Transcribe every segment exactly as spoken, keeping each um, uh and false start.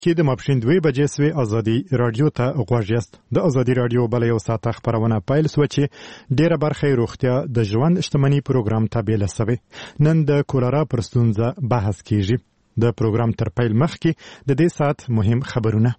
کې د ماپښین دوه بجې سوی ازادي رادیو ته غوږ یاست. د ازادي رادیو بل یو ساعت خبرونه پیل سو چې ډیره برخه روغتیا د ژوند اجتماعي پروګرام تابع لسوي. نن د کولرا پر ستونزه بحث کیږي. د پروګرام تر پیل مخکې د دې ساعت مهم خبرونه.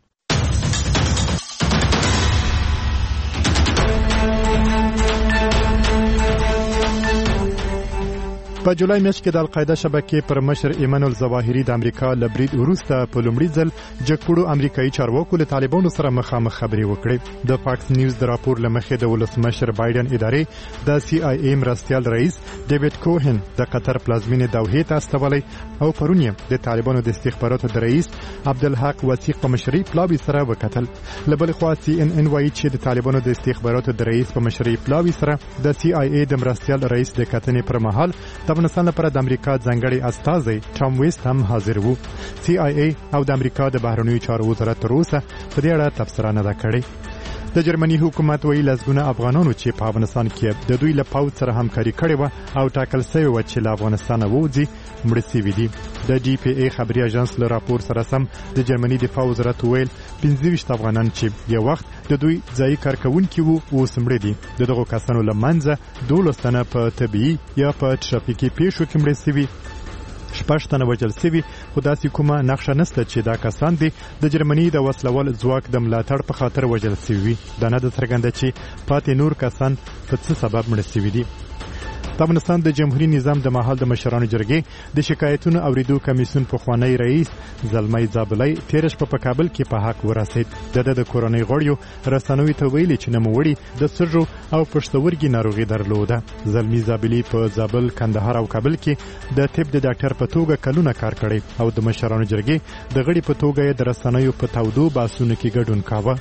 په جولای میاشت کې د القاعده شبکې پر مشر ایمن الظواهري د امریکا له برید وروسته په لومړي ځل جګپوړو امریکایي چارواکو له طالبانو سره مخامخ خبرې وکړې. د فاکس نیوز د راپور له مخې د ولسمشر بایدن ادارې د سی آی ای مرستیال رئیس ډیوډ کوهن د قطر پلازمینې دوحې ته استولی او پرون یې د طالبانو د استخباراتو د رئیس عبدالحق وثیق په مشرۍ پلاوي سره وکتل. له بلې خوا سی ان ان وایي چې د طالبانو د استخباراتو د رئیس په مشرۍ پلاوي سره د سی آی ای د مرستیال رئیس د کتنې پر مهال د افغانستان لپاره د امریکا ځانګړي استازی ټام ویست هم حاضر وو. سی آی ای او د امریکا د بهرنیو چارو وزارت تر اوسه په دې اړه تبصره نه ده کړې. د جرمني حکومت ویلي لسګونه افغانانو چې په افغانستان کې د دوی له پوځ سره همکاري کړې وه او ټاکل شوې وه چې له افغانستانه ووځي مړه شوي دي. د ډي پی ای خبري اژانس له راپور سره سم د جرمني دفاع وزارت ویل پنځه ویشت افغانان چې یو وخت د دوی ځایي کارکوونکي وو اوس مړه دي. د دغو کسانو له منځه دولس تنه په طبیعي یا په ټرافیکي پیښو کې مړه شوي، شپږ تنه وژل شوي، خو داسې کومه نقشه نشته چې دا کسان دي د جرمني د وسلوال ځواک د ملاتړ په خاطر وژل شوي. دا نه ده څرګنده چې پاتې نور کسان په څه سبب مړه شوي دي. د افغانستان د جمهوریت نظام د مهال د مشرانو جرګې د شکایتونو اوریدو کمیسیون پخوانی رئیس زلمی زابلی تیر شپه په کابل کې په حق ورسید. د د کورنۍ غړیو رسنیو ته ویلي چې نوموړي د سږو او پښتورګي ناروغي درلوده. زلمی زابلی په زابل، کندهار او کابل کې د طب د ډاکټر په توګه کلونه کار کړی او د مشرانو جرګې د غړي په توګه د رسنیو په تودو باسونو کې ګډون کاوه.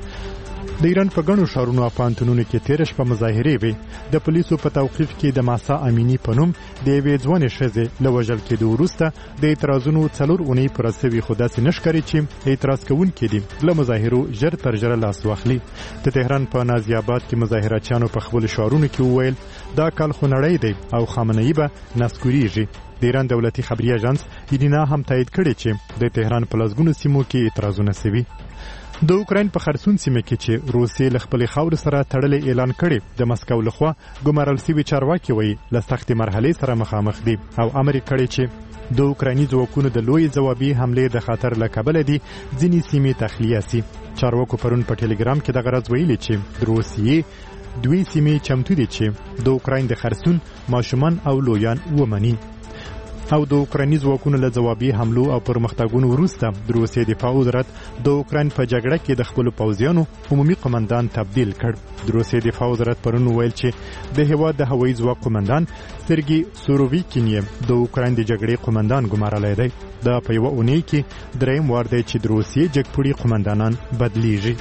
د ایران په ګڼو ښارونو او پوهنتونونو کې تېره شپه مظاهرې وې. د پولیسو په توقیف کې د ماسا امینی په نوم د یوې ځوانې ښځې له وژل کېدو وروسته د اعتراضونو څلور اونۍ پوره سوي، خو داسې نه ښکاري چې اعتراض کوونکي دي له مظاهرو ژر تر ژره لاس واخلي. د تهران په نازي آباد کې مظاهراتچیانو په خپلو شعارونو کې وویل دا کال خو نړۍ دی او خامنه‌ای به نسکوریږي. د ایران دولتي خبري اژانس ایرینا هم تایید کړی چې د تهران په لسګونو سیمو کې اعتراضونه سوي. د اوکراین په خرسون سیمه کې چې روسیې له خپلې خاورې سره تړلې اعلان کړي، د مسکو لخوا ګمارل شوي چارواکي وایي له سختې مرحلې سره مخامخ دي او امر یې کړی چې د اوکرایني ځواکونو د لوی ځوابي حملې د خطر له کبله دي ځینې سیمې تخلیه سي. چارواکو پرون په ټلګرام کې دغه راز ویلي چې د روسیې دوی سیمې چمتو دي چې د اوکراین د خرسون ماشومان او لویان ومني. او د اوکرایني ځواکونو له ځوابي حملو او پرمختګونو وروسته د روسیې دفاع وزارت د اوکراین په جګړه کې د خپلو پوځیانو عمومي قومندان تبدیل کړ. د روسیې دفاع وزارت پرون ویل چې د هېواد د هوایي ځواک قومندان سرګي سوروویکین یې د اوکراین د جګړې قومندان ګمارلی دی. دا په یوه اونۍ کې دریم وار دی چې د روسیې جګپوړي قومندانان بدلیږي.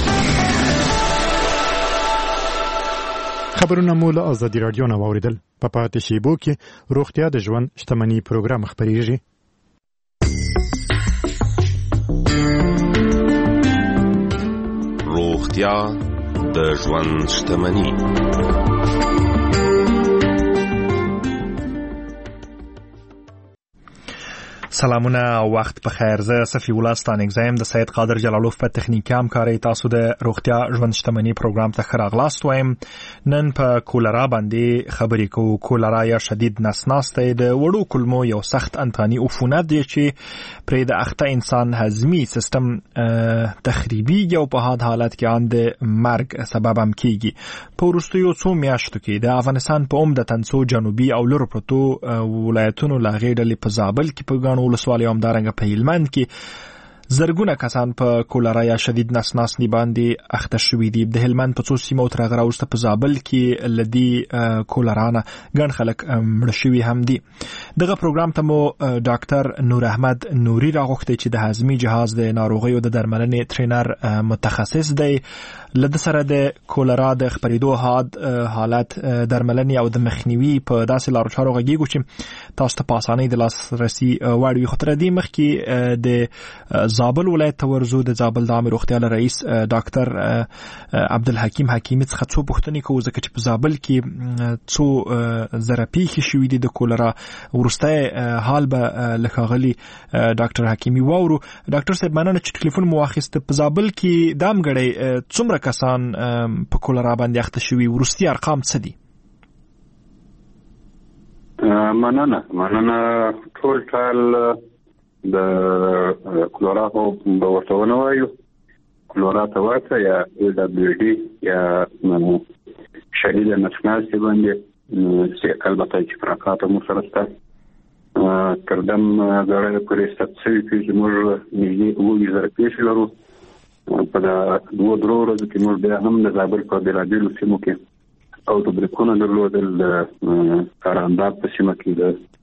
خبرونه مو له ازادي رادیو نه واوریدل. په پاتې شیبو کې روغتیا د ژوند شتمنۍ پروګرام خپریږي. روغتیا د ژوند شتمنۍ. سلامونه او وخت په خیر. زه صفی الله ستانک زایم د سید قادر جلالوف په تخنیکی همکارۍ تاسو د روغتیا ژوند شتمنۍ پروګرام ته ښه راغلاست وایم. نن په کولرا باندې خبرې کوو. کولرا یا شدید نسناستۍ د وړو کولمو یو سخت انتاني عفونت دی چې پرې د اخته انسان هضمي سیستم تخریبیږي او په هاد حالت کې ان د مرګ سبب هم کیږي. په وروستیو څو میاشتو کې د افغانستان په عمدتاً څو جنوبي او لوړ پرتو ولایتونو له هغې ډلې په زابل کې په ګڼو ولسوالیو همدارنګه په هلمند کې زرګونه کسان په کولرا یا شدید نسناسني باندې اخته شوي دي. د هلمند په څو سیمو تر هغه راوروسته په زابل کې له دې کولرا نه ګڼ خلک مړه شوي هم دي. دغه پروګرام ته مو ډاکټر نور احمد نوري راغوښتی چې د هضمي جهاز د ناروغیو د درملنې ټرینر متخصص دی. له ده سره د کولرا د خپرېدو حاد حالت درملنې او د مخنیوي په داسې لارو چارو غږیږو چې تاسو ته په اسانۍ د لاسرسي وړ وي. خو تر دې مخکې د زابل ولایت ته ورزو د زابل د عامه روغتیا رئیس ډاکټر عبدالحکیم حکیمی څخه څو پوښتنې کوو ځکه چې په زابل کې څو زره پیښې شوې دي د کولرا ورسته حال به لخغلی ډاکټر حکیمی وورو. ډاکټر صاحب مننه چې ټلیفون مو واخیست. په زابل کې دام غړي څومره کسان په کولرا باندې اخته شوي ورستي ارقام څه دي؟ مننه مننه ټول ټال د کولرا په ورته وایو کولرا ته ورته یا ای دبلیو ډي یا شدید نسناسي باندې چې البته چې پراکاته مو سره ستا کردم غړې پرې ستاسو چې موږ نږدې اووه زره پیښې لرو. په دوه درو ورځو کې موږ بیا هم د زابل په بېلابېلو سیمو کې او د بریکونه درلودل د کارانباب په سیمه کې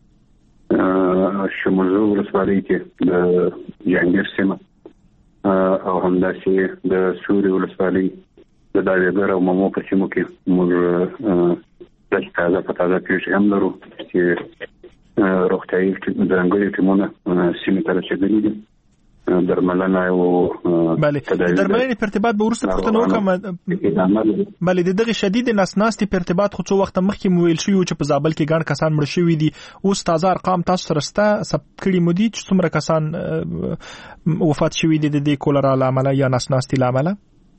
د شمولزو ولسوالۍ کې د جهانګیر سیمه او همداسې د سوري ولسوالۍ د داویګر او ممو په سیمو کې موږ داسې تازه په تازه پیښې هم لرو چې روغتیایي ځانګړي ټیمونه سیمې ته رسېدلي دي. درملنه او بله درملنې په ارتباط به وروسته پوښتنه وکړم. بله د دغه شدید نسناستي په ارتباط خو څو وخت مخکې مو ویل شوي چې په زابل کې ګڼ کسان مړه شوي دي. اوس تازه ارقام تاسو سره شته ثبت کړي مو دي چې څومره کسان وفات شوي دي د دې کولرا له امله یا نسناستي له امله؟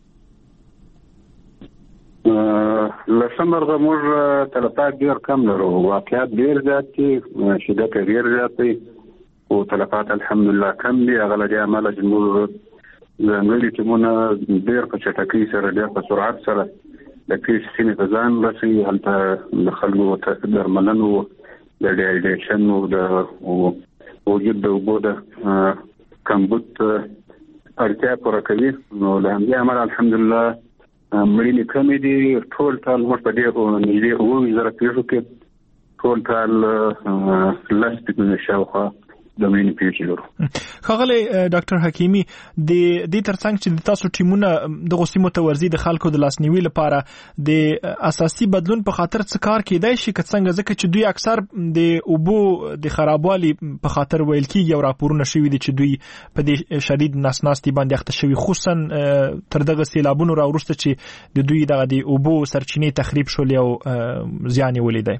لسم مرغه موږ تلفات ډېر کم لرو. واقعات ډېر زیات دي، شدت ډېر زیات دی او تلفات الحمدلله کم دي. هغه له دې امله چې موږ ځانګړي ټیمونه ډېر په چټکۍ سره ډېر په سرعت سره د پیښې سیمې ته ځان رسوي. هلته د خلکو درملنو د ډیهایډریشن او د وجود د اوبو د کمبود اړتیا پوره کوي. نو له همدې امله الحمدلله مړینې کمې دي. ټول ټال موږ په دې نږدې اووه زره پیښو کې ټول ټال لس پنځه شاوخوا د مینې پیښې لرو. ښاغلی ډاکټر حکیمی د دې ترڅنګ چې د تاسو ټیمونه دغو سیمو ته ورځي د خلکو د لاسنیوي لپاره د اساسي بدلون په خاطر څه کار کیدای شي که څنګه ځکه چې دوی اکثر د اوبو د خرابوالي په خاطر ویل کیږي او راپورونه شوي دي چې دوی په دې شدید نسناستي باندې اخته شوي خصوصا تر دغه سیلابونو راوروسته چې د دوی دغه د اوبو سرچینې تخریب شولې او زیان یې ولیدی؟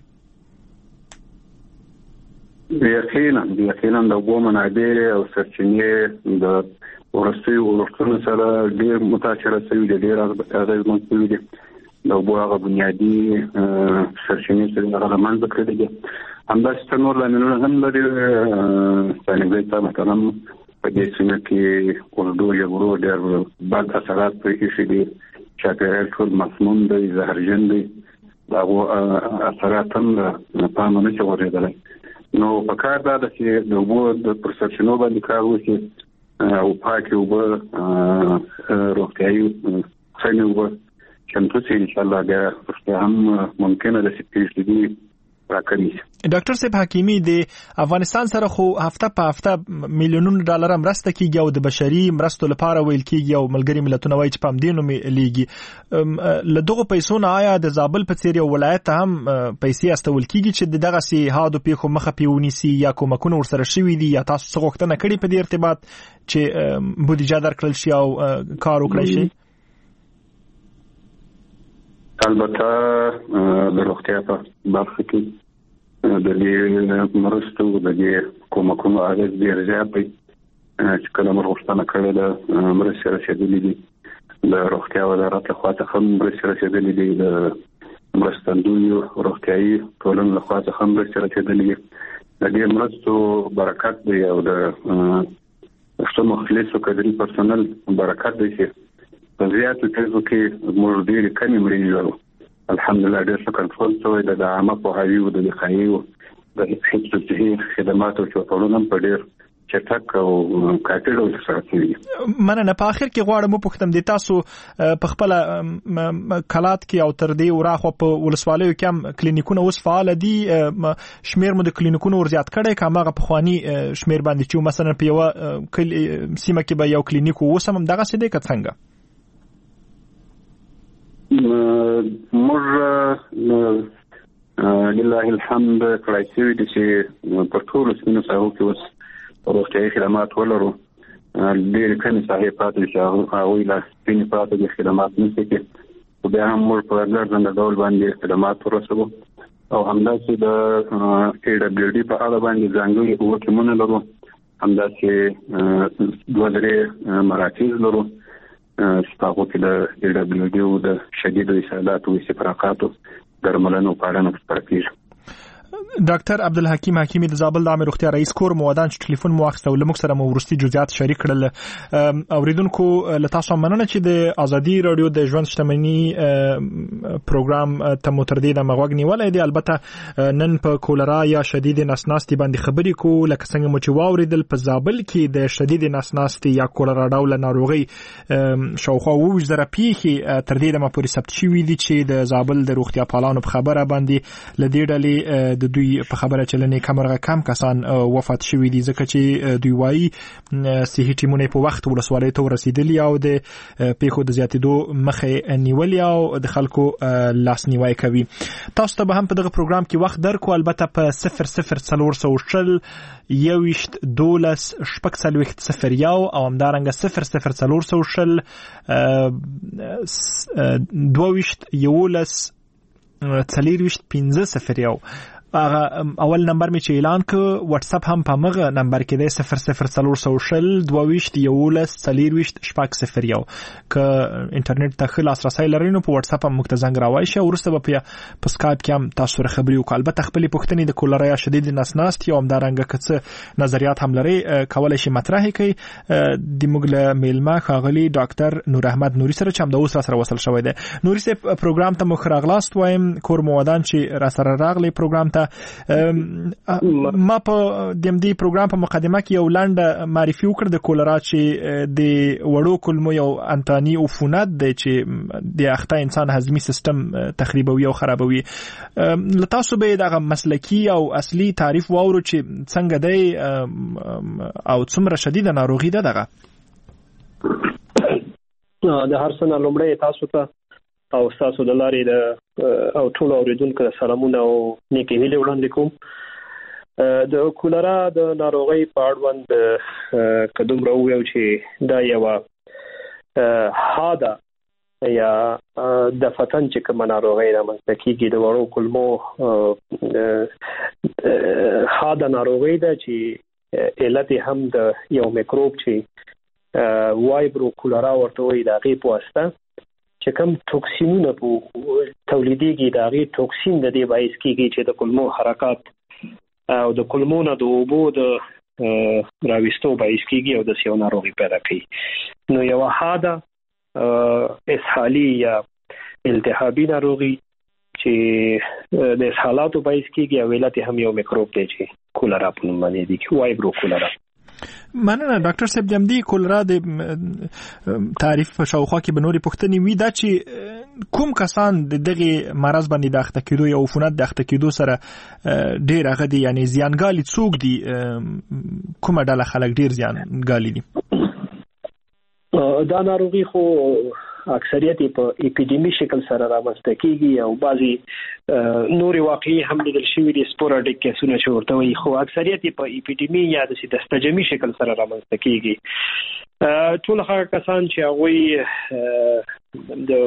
یقینا یقینا د اوبو منابع او سرچینې د ورستیو ورکړو سره ډېر متاثره شوي دي، ډېر اغېزمن شوي دي. د اوبو هغه بنیادي سرچینې چې هغه له منځه کړي دي. همداسې نور لاملونه هم لري. ځانګړي ته مثلا په دې سیمه کې اردو جګړو ډېر بد اثرات پرې ایښي دي. چاپېریال ټول مسموم دی، زهرجن دی. د هغو اثرات هم له پامه نه شي غورځېدلی. نو په کار دا ده چې د اوبو د پر سرچینو باندې کار وشي او پاکې اوبه روغتیایي سمې اوبه چمتو شي. انشاءالله بیا وروسته هم ممکنه ده چې پیښې دي راکمې شي. ډاکټر صاحب حکیمی د افغانستان سره خو هفته په هفته میلیونونو ډالر مرسته کیږي او د بشري مرستو لپاره ویل کیږي او ملګري ملتونه وایي چې په همدې نوم لیږي. له دغو پیسو نه آیا د زابل په څېر یو ولایت ته هم پیسې استول کیږي چې د دغسې حادو پیښو مخه پې ونیسي یا کومکونه ورسره شوي دي یا تاسو څه غوښتنه کړې په دې ارتباط چې بودیجه درکړل شي او کار وکړی شي؟ البته د روغتیا په برخه کې د دې مرستو د دې کومکونو اغېز ډېر زیات دی چې کله موږ غوښتنه کړې ده مرستې رسېدلې دي. د روغتیا وزارت لخوا څخه هم مرستې رسېدلې دي، د مرستندویو روغتیایي ټولنو لخوا څخه هم مرستې رسېدلې دي. د دې مرستو برکت دی او د ښه مخلصو کډري پرسونل برکت دی چې په زیاتو پیښو کې موږ ډېرې کمې مړینې لرو. الحمدلله ډېر ښه کنټرول شوی دی. د عامه پوهاوي او د وقایي او د حفظ صحي خدماتو چوپړونه هم په ډېر چټک او کافي ډول سره شوي دي. مننه. په آخر کې غواړم وپوښتم د تاسو په خپله کلات کې او تر دې وراخوا په ولسوالیو کې هم کلینیکونه اوس فعاله دي؟ شمېر مو د کلینیکونو ورزیات کړی که هماغه پخواني شمېر باندې چې مثلا په یوه سیمه کې به یو کلینیک اوس هم همدغسې دی که څنګه؟ موږ لله الحمد کړای شوي دي چې پر ټولو سیمو ساحو کې اوس روغتیایي خدمات ولرو. ډېر کم صاحب پاتې چې هغه لا سپین پاتې د خدمات نشي کې بیا هم موږ په ګرځنده ډول باندې خدمات ورسوو او همداسې د ای ډبلیو ډي په اړه باندې ځانګړي وکیلونه لرو، همداسې دوه درې مراکز لرو چې په هغو کې د ای ډبلیو ډي او د شدیدو اسهالاتو استفراقاتو درملنو په اړه نفسپاره کېږي. ډاکټر عبدالحکیم حکیمی د زابل د عامه روغتیا رئیس کور موادان چې ټلیفون مو واخیسته او له موږ سره مو وروستي جزئیات شریک کړل. اوریدونکو له تاسو مننه چې د ازادي رادیو د ژوند شتمنۍ پروګرام ته مو تر دې د مغوږ نیولای دی. البته نن په کولرا یا شدید نسناستي باندې خبرې کو، لکه څنګه مو چې واوریدل په زابل کې د شدید نسناستي یا کولرا ډول ناروغي شاوخوا اووه زره پیښې تر دې دمه پورې ثبت شوي دي چې د زابل د روغتیا پالانو په خبره باندې له دې ډلې د دوی په خبره چلنې کمرغه کم کسان وفات شوي دي، ځکه چې دوی وایي صحي ټیمونه په وخت ولسوالۍ ته ورسېدلي او د پیښو د زیاتېدو مخه نیولې او د خلکو لاسنیوي کوي. تاسو ته به هم په دغه پروګرام کې وخت درکو، البته په صفر صفر څلور سوه شل یوویشت دولس شپږ څلوېښت صفر یو او همدارنګه صفر صفر څلور سوه شل دوه ویشت یولس څلېرویشت پنځه صفر یو. اول نمبر می چې اعلان ک واتس اپ هم په مغه نمبر کې دی صفر صفر څلور سوه شل دوه ویشت یولس څلېرویشت شپږ صفر یو. که انټرنیټ ته ښه لاسرسی لرئ نو په واتس اپ هم موږ ته زنګ راوایئ شئ، وروسته به په سکایپ کې هم تاسو سره خبرې وکړو. البته خپلې پوښتنې د کولرا یا شدید نسناستي او همدارنګه که څه نظریات هم لرئ کولی شئ مطرح کړئ. د موږ له میلمه ښاغلي ډاکټر نور احمد نوري سره چې همدا اوس را سره وصل شوی دی. نوري صاحب پروګرام ته مو ښه راغلاست وایم، کور موادان چې را سره راغلی پروګرام ته. ما په دیم دی پروګرام په مقدمه کې یو لنډ معرفي وکړ د کولرا چې د وړو کولمو یو انتاني عفونت دی چې د اخته انسان هضمي سیستم تخریبوي او خرابوي. له تاسو به دغه مسلکی او اصلي تعریف واورو چې څنګه دی او څومره شدیده ناروغي ده دغه. د هر څه نه لومړی تاسو ته او تاسو د لارې د او ټول اوریدونکو سلامونه او نیکې هیلې وړاندې کوم. د کولرا د ناروغۍ په اړوند که دومره ووایو چې دا یوه حاده یا دفتن چې کومه ناروغۍ رامنځته کېږي د وړو کولمو حاده ناروغۍ ده چې علت هم د یو میکروب چې وایبرو کولرا ورته وایي د هغې په واسطه چې کوم توکسینونه په تولیدېږي د هغې توکسین د دې باعث کېږي چې د کولمو حرکات او د کولمو نه د اوبو د راویستو باعث کېږي او داسې یو ناروغي پیدا کوي. نو یوه حاده اسهالي یا التهابي ناروغي چې د اسهالاتو باعث کېږي او علت هم یو میکروب دی چې کولرا په نوم باندې دی، وایبرو کولرا. مننه ډاکټر صاحب. د همدې کولرا د تعریف په شاوخوا کې به نورې پوښتنې وي، دا چې کوم کسان د دغې مرض باندې د اخته کېدو یا عفونت د اخته کېدو سره ډېر هغه دي، یعنې زیانګالي څوک دي، کومه ډله خلک ډېر زیانګالي دي؟ دا ناروغي خو اکثریت په اپیډیمي شکل سره رامنځته کېږي او بعضي نورې واقعي هم لیدل شوي دي سپوراډیک کیسونه چې ورته وایي، خو اکثریت په اپیډیمي یا داسې دستجمي شکل سره رامنځته کېږي. ټول هغه کسان چې هغوی د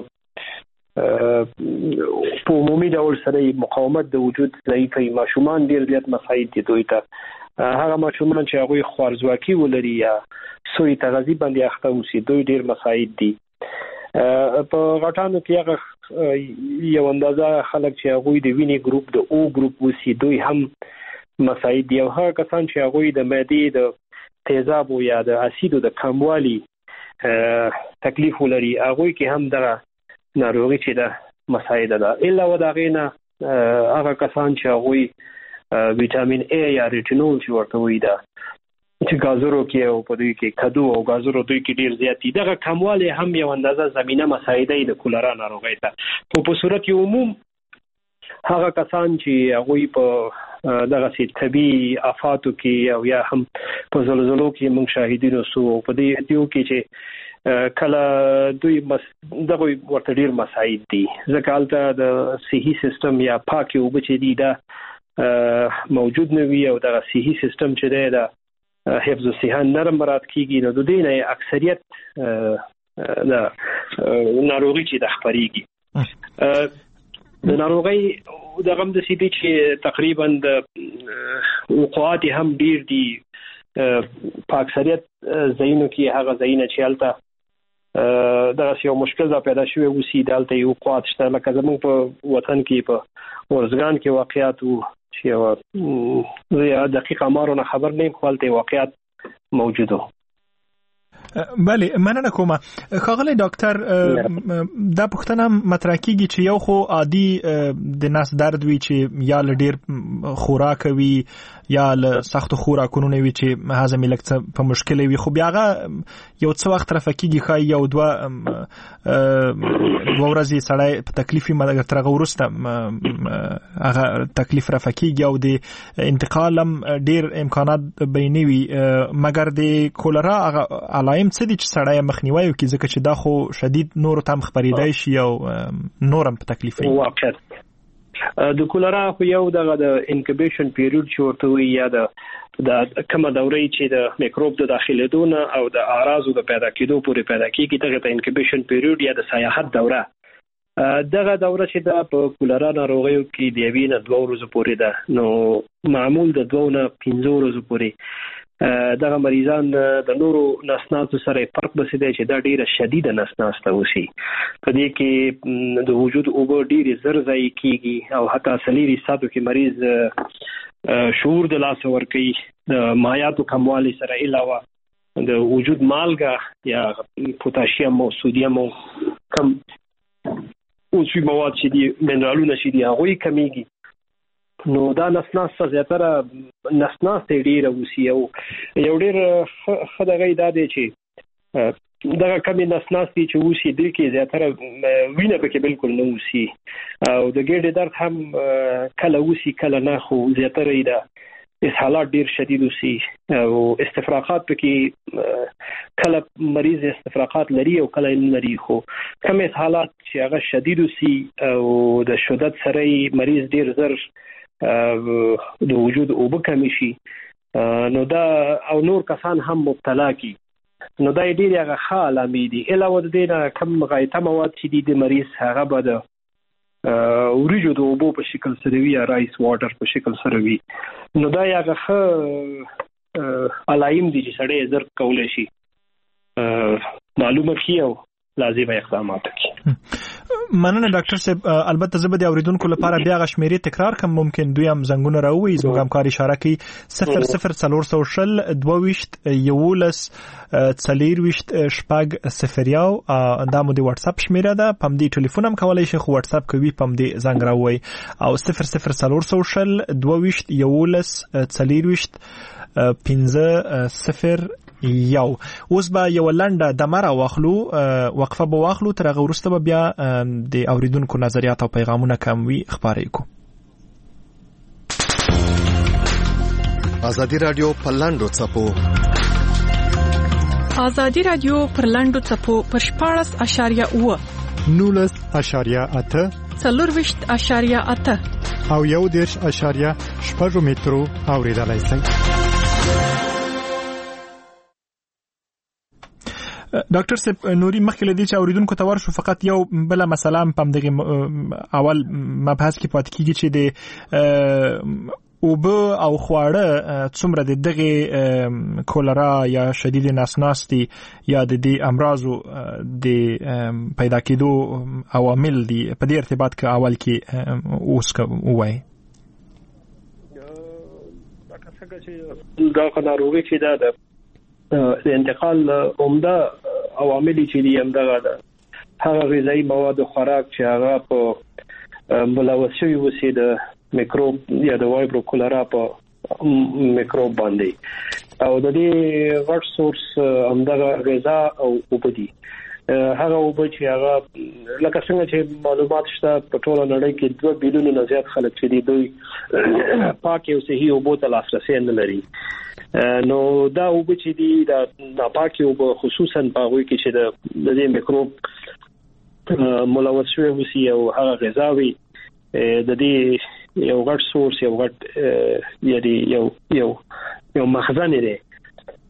په عمومي ډول سره مقاومت د وجود ضعیفوي، ماشومان ډېر زیات مساعد دي دوی ته. هغه ماشومان چې هغوی خوارځواکي ولري یا سوی تغذي باندې اخته اوسي دوی ډېر مساعد دي. په غټانو کې هغه یو اندازه خلک چې هغوی د وینې ګروپ د او ګروپ وسی دوی هم مساعد دي، او هغه کسان چې هغوی د معدې د تیزابو یا د اسیدو د کموالي تکلیف ولري هغوی کې هم دغه ناروغي چې ده مساعده ده. الا و د هغې نه هغه کسان چې هغوی ویټامین ای یا ریټینول چې ورته وایي ده چې ګازرو کې او په دوی کې کدو او ګازرو دوی کې ډیر زیات دي، دغه کموالی هم یو اندازه زمینه مساعده د کولرا ناروغۍ ته. خو په صورت عموم هغه کسان چې هغوی په دغسې طبیعي افاتو کې او یا هم په زلزلو کې موږ شاهدین اوسو، په دې دیو کې چې کله دوی دغه ورته ډیر مساعد دي، ځکه هلته د صحي سیستم یا پاکې اوبه چې دي دا موجود نه وي او دغه صحي سیستم چې دی دا حفظ الصحه نرم مراد کیږي نو د دې نه اکثریت د ناروغي چې د خبريږي د ناروغي د غم د سي بي چې تقریبا د وقوعات هم ډیر دي په اکثریت ځایونو کې هغه ځایونه چې هلته دا یو مشکل دا پیدا شوی وسی دلته یو وقوعات شته لکه زموږ په وطن کې په ورزګان کې واقعیت وو چې زه دقیق امارونه خبر نیم خپلته واقعیت موجوده. بله مننه کوم ښاغلی ډاکټر دا پوښتنه مطرح کیږي چې یو خو عادي د نس درد وی چې یا ډیر خوراک وي یا له سخت خوراکونو وي چې هضم لکه په مشکل وي خو بیا یو څه وخت رافقيږي خای یو دوه دوه ورځې سړی په تکلیفي مګر ترغه ورسته هغه تکلیف رافقيږي او د انتقال هم ډیر امکانات بینوي مګر د کولرا علائم څه دي چې سړی مخنیوي کوي ځکه چې دا خو شدید نور تم خبرېدای شي او نورم په تکلیف وي. واقعیت د کولرا خو یو دغه د انکوبیشن پیریود چې ورته وي یا د د کومه دوره چې د میکروب د داخليدونه او د اعراضو د پیدا کېدو پورې پیدا کیږي دغه ته انکوبیشن پیریود یا د سیاحت دوره دغه دوره چې د کولرا ناروغیو کې د یوې نه دوه ورځې پورې ده نو معمول د دوه نه پنځه ورځې پورې دغه مریضان د نورو نسناسو سره فرق بسیده چې دا ډیره شدیده نسناسته وسی په دې کې د وجود اوبه ډیره زر ځای کیږي او حتی سلیری ساتو کې مریض شعور د لاس ور کوي د مایعاتو کموالی سره علاوه د وجود مالګه یا پوتاشیم او سودیم او کم او څه مواد چې دي منرالونه چې دي هغه کمیږي نو دا نسناس زیاتره نسناس ډیره وسی او یو ډیر خدای دا دی چې دا کمی نسناس دي چې وسی د کې زیاتره وینه پکې بالکل نه وسی او د ګډه درد هم کله وسی کله نه خو زیاتره دا اسهالات ډیر شدید وسی او استفراغات پکې کله مریض استفراغات لري او کله نه لري خو کم اسهالات چې هغه شدید وسی او د شدت سره مریض ډیر زر د وجود او بکمی شي نو دا او نور کسان هم مبتلا کی نو دا ډیر هغه حال امیدي علاوه د دې نه کم غایطه مواد چې د مریض هغه بده اوریجو د اوبو په شکل سره وی یا رایس واټر په شکل سره وی نو دا هغه علائم دي چې سړی زر کولای شي معلومه کیو لازم اقدامات کوي. مننه ډاکټر صاحب البته زه به د اوریدونکو لپاره بیا غشمیري تکرار کوم ممکن دوی هم زنګونه راوي زموږ همکار اشاره کوي صفر صفر څلور سو شل دوه ویشت یولس څلور ویشت شپږ صفر یو دا مو د واتس اپ شمیره ده پم دی ټلیفون هم کولای شي خو واتس اپ کوي پم دی زنګ راوي او صفر صفر څلور سو شل دوه ویشت یولس څلور ویشت پنځه صفر یو اوس به یو لنډه دمره واخلو وقفه به واخلو تر هغه وروسته به بیا د اوریدونکو نظریات او پیغامونه کوم وي خبرې کو. ازادي رادیو پرلاندو چپو ازادي رادیو پرلاندو چپو پر شپاړس اشاریه اوه نولس اشاریه اته څلور ویشت اشاریه اته او یو دیرش اشاریه شپږ مترو اوریدلای شئ. ډاکټر صاحب نوري مخکې لدی چې اوریدونکو ته ورشو فقط یو بل مسله پم دغه اول مبحث کې پات کیږي چې د اوبه او خواړه څومره د دغه کولرا یا شدید نسناستي یا د دې امراضو د پیدا کېدو عوامل دي په دې ارتباط کې اول کې اوس کوي دا ناروغي چې دا د انتقال عمده عوامل چې دي هم دغه ده هغه غذایی مواد خوراک چې هغه په ملوث شوی وسی د میکروب یا د وایبرو کولرا په میکروب باندې او د دې غټ سورس هم دغه غذا او وبدي هغه وب چې هغه لکه څنګه چې معلومات شته په ټوله نړۍ کې دوه بیلیون نه زیات خلک چې دي دوی پاک او صحي وبو ته لاسرسي نه لري نو دا وب چې دي دا ناپاکي وب خصوصا په هغه کې چې د دې میکروب ملوث شوی وسی او هغه غذاوي د دې یو غټ سورس یو غټ یعنی یو یو یو مخزن دی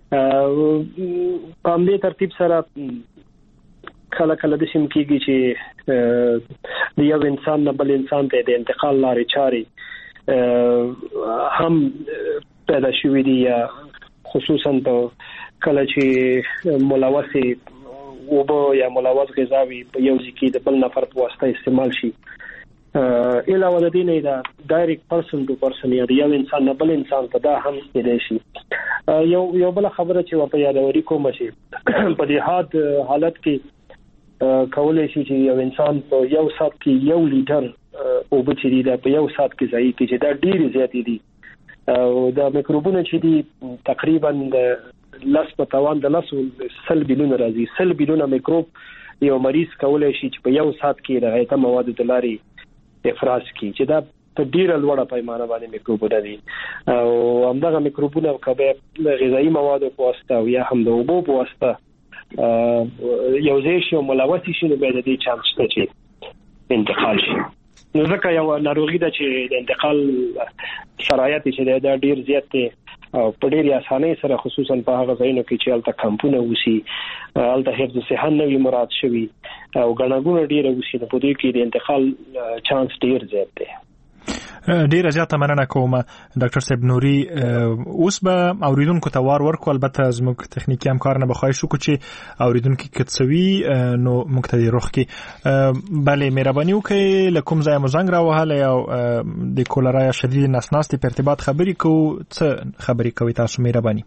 په همدې ترتیب سره کله کله د شم کېږي چې د یو انسان نه بل انسان ته د انتقال لارې چاري هم پیدا شوې دي، یا خصوصا په کله چې ملوث اوبه یا ملوث غذاوي په یو ځکه د بل نفر په واسطه استعمال شي، علاوه د دې نه دا ډایرکټ پرسن ټو پرسن یا یو انسان نه بل انسان ته دا هم کېدای شي. یو یو بل خبره چې په یادوري کوم شي په دې حالت حالت کې کولای شي چې یو انسان په یو سات کې یو لیټر اوبه چې دا په یو سات کې ځای کې چې دا ډیر زیات دي، او دا میکروبونه چې دي تقریبا د لاس په توان د لاس سل بلیونه راځي. سل بلیونه میکروب یو مریض کولای شي چې په یو سات کې د غیته موادو د لاري افراز کی، چې دا په ډیره لوړه پیمانه باندې میکروبونه دي، او همدغه میکروبونه کبه غذایی موادو په واسطه او یا هم د اوبو په واسطه یو ځای شي ملوث شي، نو به د دې چانس شته چې انتقال شي. نو ځکه یو ناروغي ده چې د انتقال شرایط چې دا ډیر زیات دي او په ډیره اسانۍ سره خصوصا په هغه ځایونو کې چې الته کمپونه وسی، الته حفظ صحت نوی مراد شوی او غناګونه ډیره وسی، په دې کې د انتقال چانس ډیر زیات دی. ډیره زیاته مننه کوم ډاکټر صاحب نوري. اوس به اوریدونکو ته وار ورکو، البته زموږ تخنیکی همکار نه بخوای شو چې اوریدونکو کڅوي نو موږ ته روخ کې bale مهرباني وکړئ لکم ځای مو زنګ راوهاله او د کولرا شدید نسناستي په ارتباط خبري کو څه خبري کوي تاسو مهرباني؟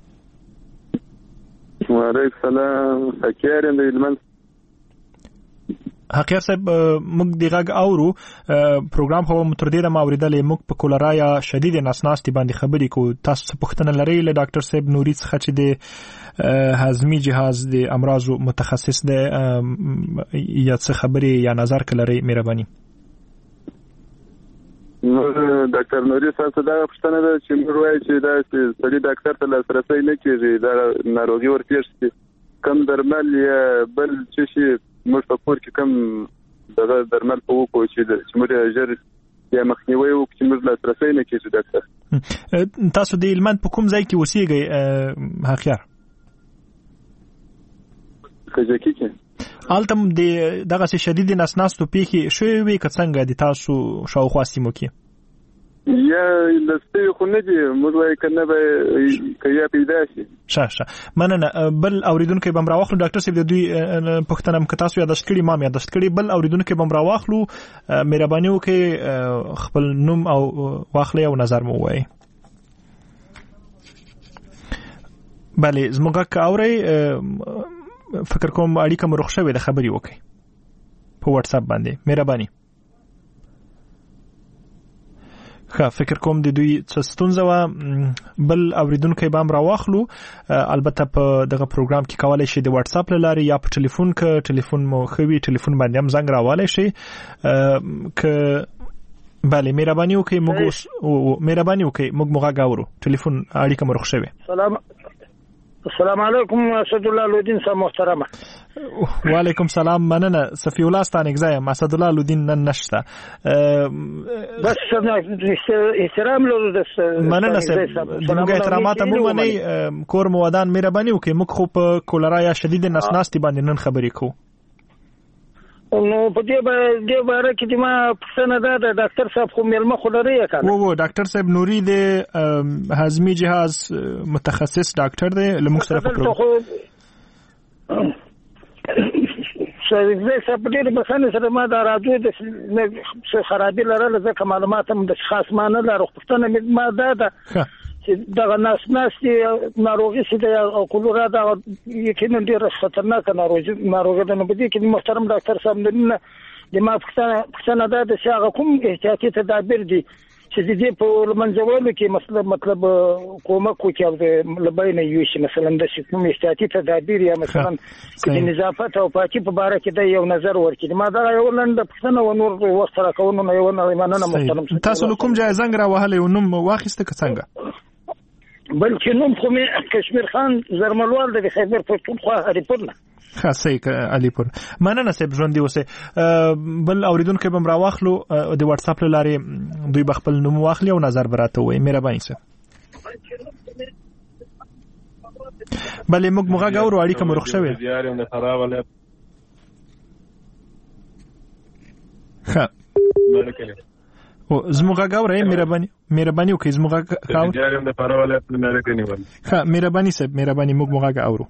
وعلیکم السلام حکیر د علم حقیقت صاحب موږ د غږ اورو پروګرام خو متردیده ما اوریدلې موږ په کولرا یا شدید نسناستي باندې خبرې کو. تاسو پوښتنه لرئ له ډاکټر صاحب نوري څخه چې د هضمي جهاز د امراض متخصص دی یا څه خبرې یا نظر کلرئ مهرباني؟ ډاکټر نوري تاسو دا پوښتنه ده چې موږ وایو چې دا سړي ډاکټر ته لاسرسي نه کیږي، دا ناروغي ورپېښ شي کم درمل یا بل څه شي موږ په کور کې کم دغه درمل په وکړو چې موږ ژر یا مخنیوي وکړو چې موږ لاسرسي نه کیږي. ډاکټر تاسو د هلمند په کوم ځای کې اوسېږئ حقیار؟ کجکي کې. هلته د دغسې شدید نسناستو پیښې شوې وې که څنګه د تاسو شاوخوا سیمو کې؟ یا لسته خو نه دي، موږ وایو کنه به کیا پیدا شي. ښه ښه مننه. بل اوریدونکو به راوخلو ډاکټر صاحب د دوی پوښتنه م که تاسو یاداشت کړي ما یاداشت کړي، بل اوریدونکو به راوخلو مهرباني وکړئ خپل نوم او واخلئ او نظر مو ووایئ. bale زموږ اورئ فکر کوم اړیکه مو رخ شوې ده، خبرې وکړئ په واتس اپ باندې مهرباني. ښه فکر کوم د دوی څه ستونزه وه. بل اوریدونکی به هم راواخلو، البته په دغه پروګرام کې کولی شي د واتس اپ له لارې یا په ټلیفون که ټلیفون مو ښه وي ټلیفون باندې هم زنګ راوالی شي. که bale مهرباني وکړئ موږ اوس مهرباني وکړئ موږ مو غږ اورو، ټلیفون اړیکه مو رخ شوې. سلام السلام علیکم اسد الله لودین صاحب محترمه. وعلیکم سلام مننه. صفی الله ستانګزایم اسد الله لودین نن نشته بس احترام لرو د مننه صاحب دغه احترامات مو منئ کور مو ودان مهرباني وکړئ موږ خو په کولرا یا شدید نسناستي باندې نن خبرې کوو. نو په دې باندې باره کې چې ما پوښتنه ده د ډاکټر صاحب خو مېلمه خو لري که نه؟ و و ډاکټر صاحب نوري د هضمي جهاز متخصص ډاکټر دی له موږ سره په پروګرام زه صاحب په ډېرې بخښنې سره ما دا راډیو د څه خرابي لرله ځکه معلومات هم د خاص ما نه لرو. پوښتنه مې ما دا ده چې دغه نسناستي ناروغي چې د او کولرا دا یقینا ډېره خطرناکه ناروغي ناروغي ده. نو په دې کې محترم ډاکټر صاحب نه د ما پوښتنه دا ده چې هغه کوم احتیاطي تدابیر دي چې د دې په منځولو کې مطلب مطلب کومک وکړي او د لبینه یوشي مثلا د کوم احتیاطي تدابیر یا مثلا د نظافت او پاکي په اړه کې د یو نظر ورکړي. ما دا یو لنډه پوښتنه و نور وخت راکونو نه یو نه مننه محترم. تاسو کوم ځای زنګ راوهلی او نوم واخیسته که څنګه؟ بلکې نوم خو مې کشمیر خان زرملوال د خیبر پښتونخوا هریپور نه. ښه صحیح علیپور مننه صاحب ژوندي اوسئ. بل اوریدونکی به م راواخلو د واتس اپ له لارې دوی به خپل نوم واخلي او نظر به راته ووایي مهرباني صاحب. بلې موږ موږ غاورو اړیکه مو رخ شوې ها او زموږ غاورې مهرباني مهرباني وکړئ زموږ غاور جارم د پرواله په امریکا نیول ها مهرباني صاحب مهرباني موږ موږ غاورو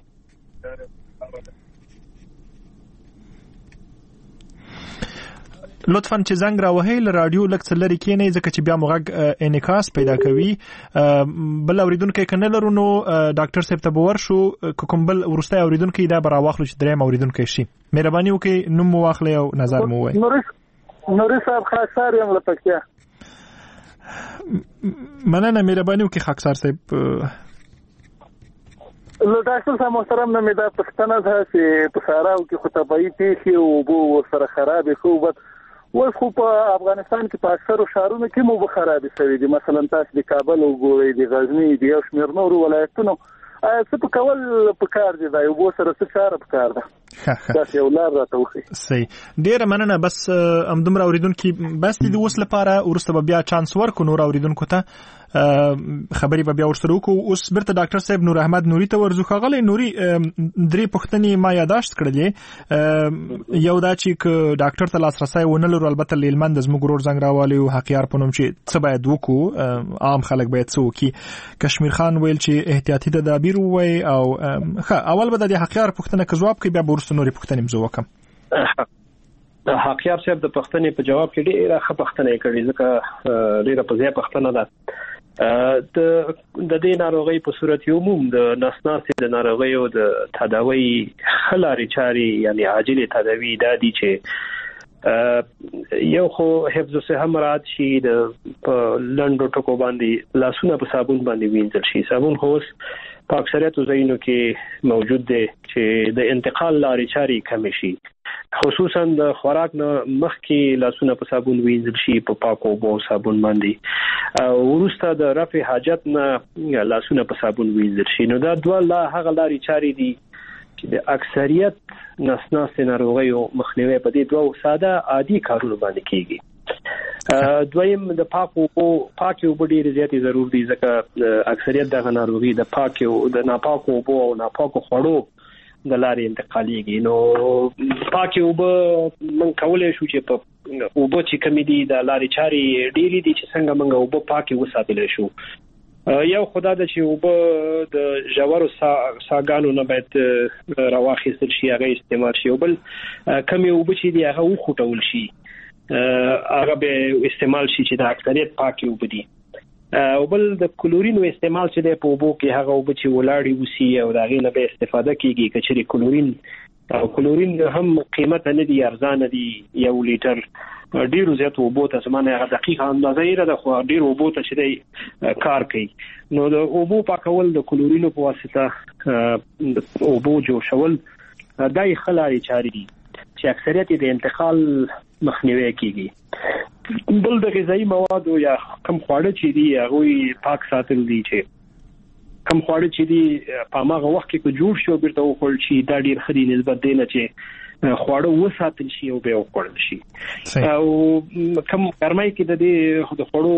لطفاً چې زنګ راوهی ل رادیو لکه لري کینې ځکه چې بیا موږ انعکاس پیدا کوي بل اوریدونکو کنه لرو نو ډاکټر صاحب ته باور شو کوم بل ورسته اوریدونکو دا برا واخلو چې درې اوریدونکو شي مهرباني وکړئ نوم مو واخلئ او نظر مو وایي نوري صاحب خاصار یم لپاره مننه مهرباني وکړئ خاصار صاحب لو ډاکټر صاحب محترم نه مې دا پښتنه ده چې په ساراو کې خطبای پیښې او بو سره خرابې خو بس اوس خو په افغانستان کې په اکثرو ښارونو کې مو خرابې شوې دي مثلا تاسو د کابل او ګورې د غزنی د یو شمېر نورو ولایتونو څه په کول په کار دي دا یو بو سره څه کار په کار ده دا یو لار راته وخی صحیح ډیر مننه بس امدمر اوریدونکو بس د اوس لپاره ورسته بیا چانس ورکو نور اوریدونکو ته خبري به بیا ورسره وکړو اوس برته ډاکټر صاحب نور احمد نوري ته ورزو خغلی نوري درې پښتني ما یاداشت کړلې یو دا چې ډاکټر ته لاسرسي ونلرو البته لیلمند زموږ ورور زنګ راوالي او حقیار پونم چې څه باید وکړو عام خلک باید څه وکړي کشمیر خان ویل چې احتیاطي تدابیر وای او اول به د حقیار پښتنه که جواب کوي بیا ورسره نوري پښتني مزو وکم حقیار صاحب د پښتنې په جواب کې ډیره ښه پښتنه کړې ځکه ډیره په ځای پښتنه ده د د دې ناروغي په صورت یو موم د نسناسي د ناروغي او د تداوی خلاري چاري یعنی عاجله تداوی د دي چې یو خو حفظ صحه مراد شي د لندو ټکو باندې لاسونه په صابون باندې وینځل شي صابون هوس په اکثریت ځایونو کې موجود دی چې د انتقال لارې چاري کم شي خصوصا د خوراک نه مخکې لاسونه په صابون وینځل شي په پاکو اوبو صابون باندې او وروسته د رفع حاجت نه لاسونه په صابون وینځل شي نو دا دوه لا هغه لارې چاري دي چې د اکثریت نسناس ناروغیو مخنیوي په دې دوه ساده عادي کارونو باندې کیږي دویم د پاکو او پاکو اوبو ډیر زیاتې ضرور دي ځکه اکثریت د ناروغي د پاکو د ناپاکو اوبو او ناپاکو خوړو د لارې انتقالېږي نو پاکو اوبو من کولای شو چې په اوبو چې کمی دي د لارې چاري ډېری دي چې څنګه موږ اوبو پاکي وساتل شو یو خدای د چې اوبو د جوارو ساګانو نه باید راواخیستل شي هغه استعمال شي بل کمی اوبو چې دی هغه وخټول شي هغه به استعمال شي چې د اکثریت پاکي اوبو دي او بل د کلورینو استعمال چې د پوبو کې هغه اوبو چې ولاړی وسی او دا غي نه به استفاده کیږي کچري کلورین او کلورین هم قیمت نه دی ارزانه دی یو لیټر ډیرو زیات اوبو ته سمانه هغه دقیقه اندازه یې ده خو ډیر اوبو ته چې دی کار کوي نو د اوبو پاکول د کلورینو په واسطه اوبو جوړول دای خلاري چاري دي چې اکثریت د انتقال مخنیوي کیږي بل د غذایی موادو یا کم خواړه چې دي هغه پاک ساتل دي چې کم خواړه چې دي په هغه وخت کې کو جوړ شو بیرته وخور شي دا ډیر خري نسبت دی نه چې خواړه وساتل شي او به وخورل شي او کم ګرمای کې د دې د خوړو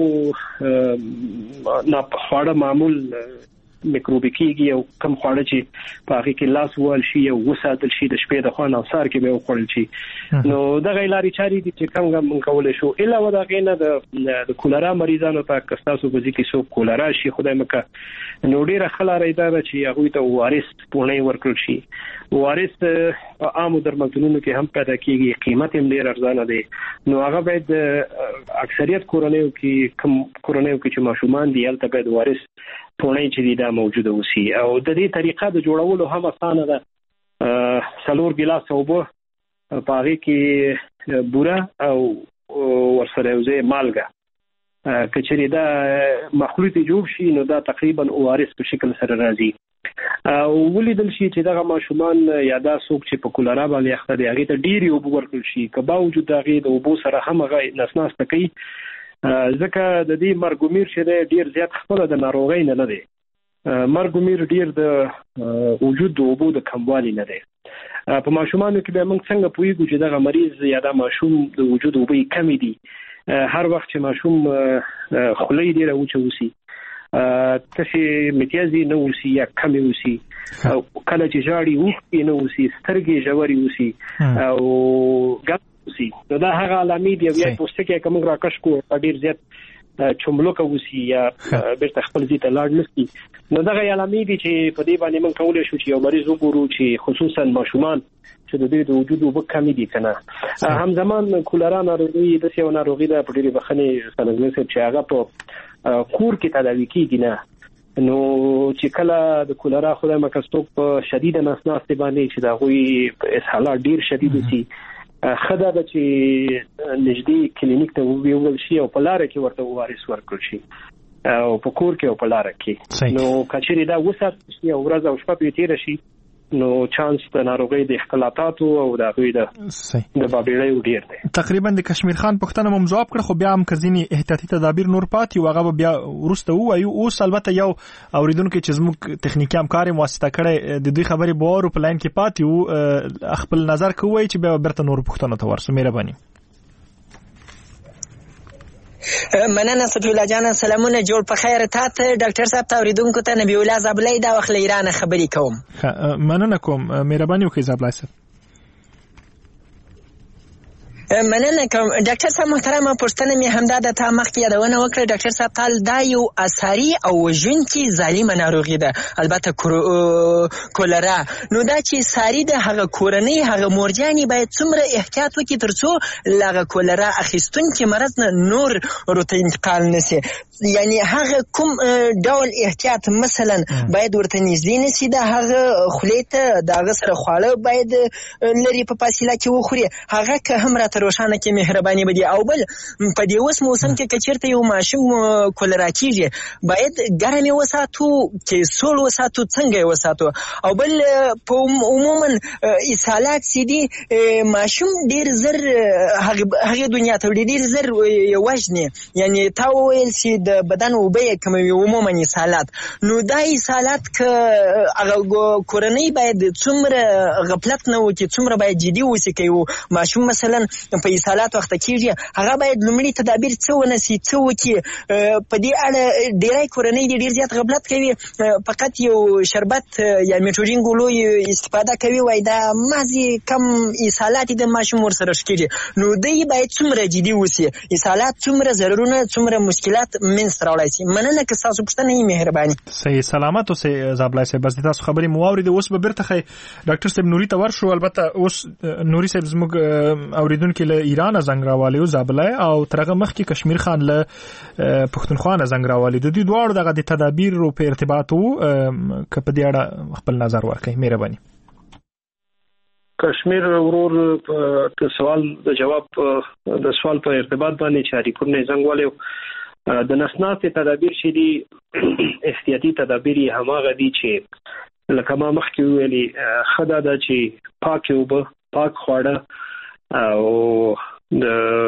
نه خواړه معمول میکروبیکي او کم خواړه چې په هغه کې لاس وال شي او وساتل شي د شپې د خوان او سار کې به وخورل شي نو د غیلاري چاري دي چې کومه من کولای شو الا ودا غینه د د کولرا مریضانو ته کستاسو په ځکه سو کولرا شي خدای مکه نو ډیره خلاره اداره چې هغه ته وارث پونه ورکړل شي وارث عام درملتونونو کې هم پیدا کیږي قیمت هم ډیر ارزانه دي نو هغه باید اکثریت کورونیو کې کم کورونیو کې چې ماشومان دي هلته باید وارث پونه چې دا موجوده وسی او د دې طریقه د جوړولو هم اسانه ده سلور ګلاس اوبه پاره کې بوره او ورسره یوځای مالګه کچري دا مخلوط جوړ شي نو دا تقریبا اوارس په شکل سره راځي او ولیدل شي چې دا ماشومان یا دا څوک چې په کولرا باندې اخته دی هغه ته ډیری اوبه ورکړل شي که باوجود هغه د اوبو سره هم هغه نسناس تکي ځکه د دې مرګومیر چې ډیر زیات خپل د ناروغۍ نه نه دی مرګومیر ډیر د وجود د اوبو د کموالي نه دی په ماشومانو کې به موږ څنګه پوهیږو چې دا مریض یا دا ماشوم د وجود اوبو کمی دي هر وخت چې ماشوم خولې ډیره اوچه وسی تشي متیازي نه وسی یا کم وسی او کله چې جاړي وښي نه وسی سترګې جوړي وسی او ګپ وسی نو دا هغه علامې دی بیا پوسټ کې کوم راکش کو ډیر زیات چملوکه وسی یا بیرته خپل ځای ته لاړ نسی نو دا علامې دي چې په دې باندې موږ کولای شو چې یو مریض وګورو چې خصوصا ماشومان چې د دې د وجود وب کمی دي کنه هم زمان کولرا ناروغي د سیو ناروغي د پټيري بخنه سنګل سره چې هغه په کور کې تداوي کیږي نه نو چې کله د کولرا خدای مکستوب په شدید نسناست باندې چې دا غوي اسهالات ډیر شدید دي خدای د چې نږدې کلینیک ته ویول شي او په لار کې ورته وارث ورکړي شي او په کور کې او په لار کې نو کچېری دا وسات شي او ورځ او شپه په تیر شي نو چانس د ناروغي د اختلاطاتو او د غوي د د بابیړې ډیر دی تقریبا د کشمیر خان پښتنه مم جواب کړ خو بیا هم کزینی احتیاطي تدابیر نور پاتې او هغه بیا ورسته وایو او البته یو اوریدونکو چې زموږ تخنیکی همکاري واسطه کړي د دوی خبري بور په لاین کې پاتې او خپل نظر کوي چې بیا برته نور پښتنه ته ورسو مهرباني مننه صفی الله جان سلامونه جوړ په خیر تاسو ډاکټر صاحب ته اوریدونکو ته نبی الله زابلای دا وخت ایران خبري کوم مننه کوم مهرباني وکړئ زابلای صاحب مننه کوم ډاکټر صاحب محترم پښتنه می همدا د تا مخ کې یادونه وکړه ډاکټر صاحب تعال دا یو اثري او وژونکي ظالمه ناروغي ده البته کولرا نو دا چې ساری د هغه کورنۍ هغه مورجاني باید څومره احتیاط وکړي ترڅو لاغه کولرا اخیستونکي مرض نه نور ورته انتقال نشي یعنی هغه کوم ډول احتیاط مثلا باید ورته نږدې نشي دا هغه خلیته دا غسر خواله باید لري په فاصله کې وخوري هغه که هم راته روشانه کې مهرباني بدی او بل په دې اوس موسم کې کچرته یو ماشوم کولرا کیږي باید ګرمي وساتو چې سول وساتو څنګه وساتو او بل په عموما اسهالات سیدي ماشوم ډیر زر هغه دنیا ته ډیر زر وژني یعنی تا ویل چې د بدن وبې کومي عموما اسهالات نو دا اسهالات ک هغه کورنۍ باید څومره غفلت نه وکړي څومره باید جدي وسی کوي ماشوم مثلا په اسهالات وخت کېږي هغه باید لومړی تدابیر څه ونسي څه وکړي په دې اړه ډیری کورنۍ ډیر زیات غفلت کوي فقط یو شربت یا میټروجین ګولو استفاده کوي وای دا مازی کم اسهالات د ماشوم ور سره شکېږي نو دوی باید څومره جدي وسی اسهالات څومره ضررونه څومره مشکلات من سره وړي شي مننه که تاسو پښتنه یې مهرباني صحیح سلامت اوسې زابلای صاحب بس تاسو خبري موارد اوس به برته ډاکټر صاحب نوري ته ورشو البته اوس نوري صاحب زموږ اوریدونکو له ایران زنګ راوالي او زابلای او ترغه مخ کې کشمیر خان له پښتونخوا زنګ راوالي د دوی دواړو دغه د تدابیر او په ارتباط وو کپ دی اړه خپل نظر ورکړئ مهرباني کشمیر ورور په سوال د جواب د سوال په ارتباط باندې چاري پورنه زنګ والي د نسناست تدابیر شې دي احتیاطي تدابیر هماغه دي چې لکه ما مخکې ویلي خدای دا چې پاک او پاک خواړه او د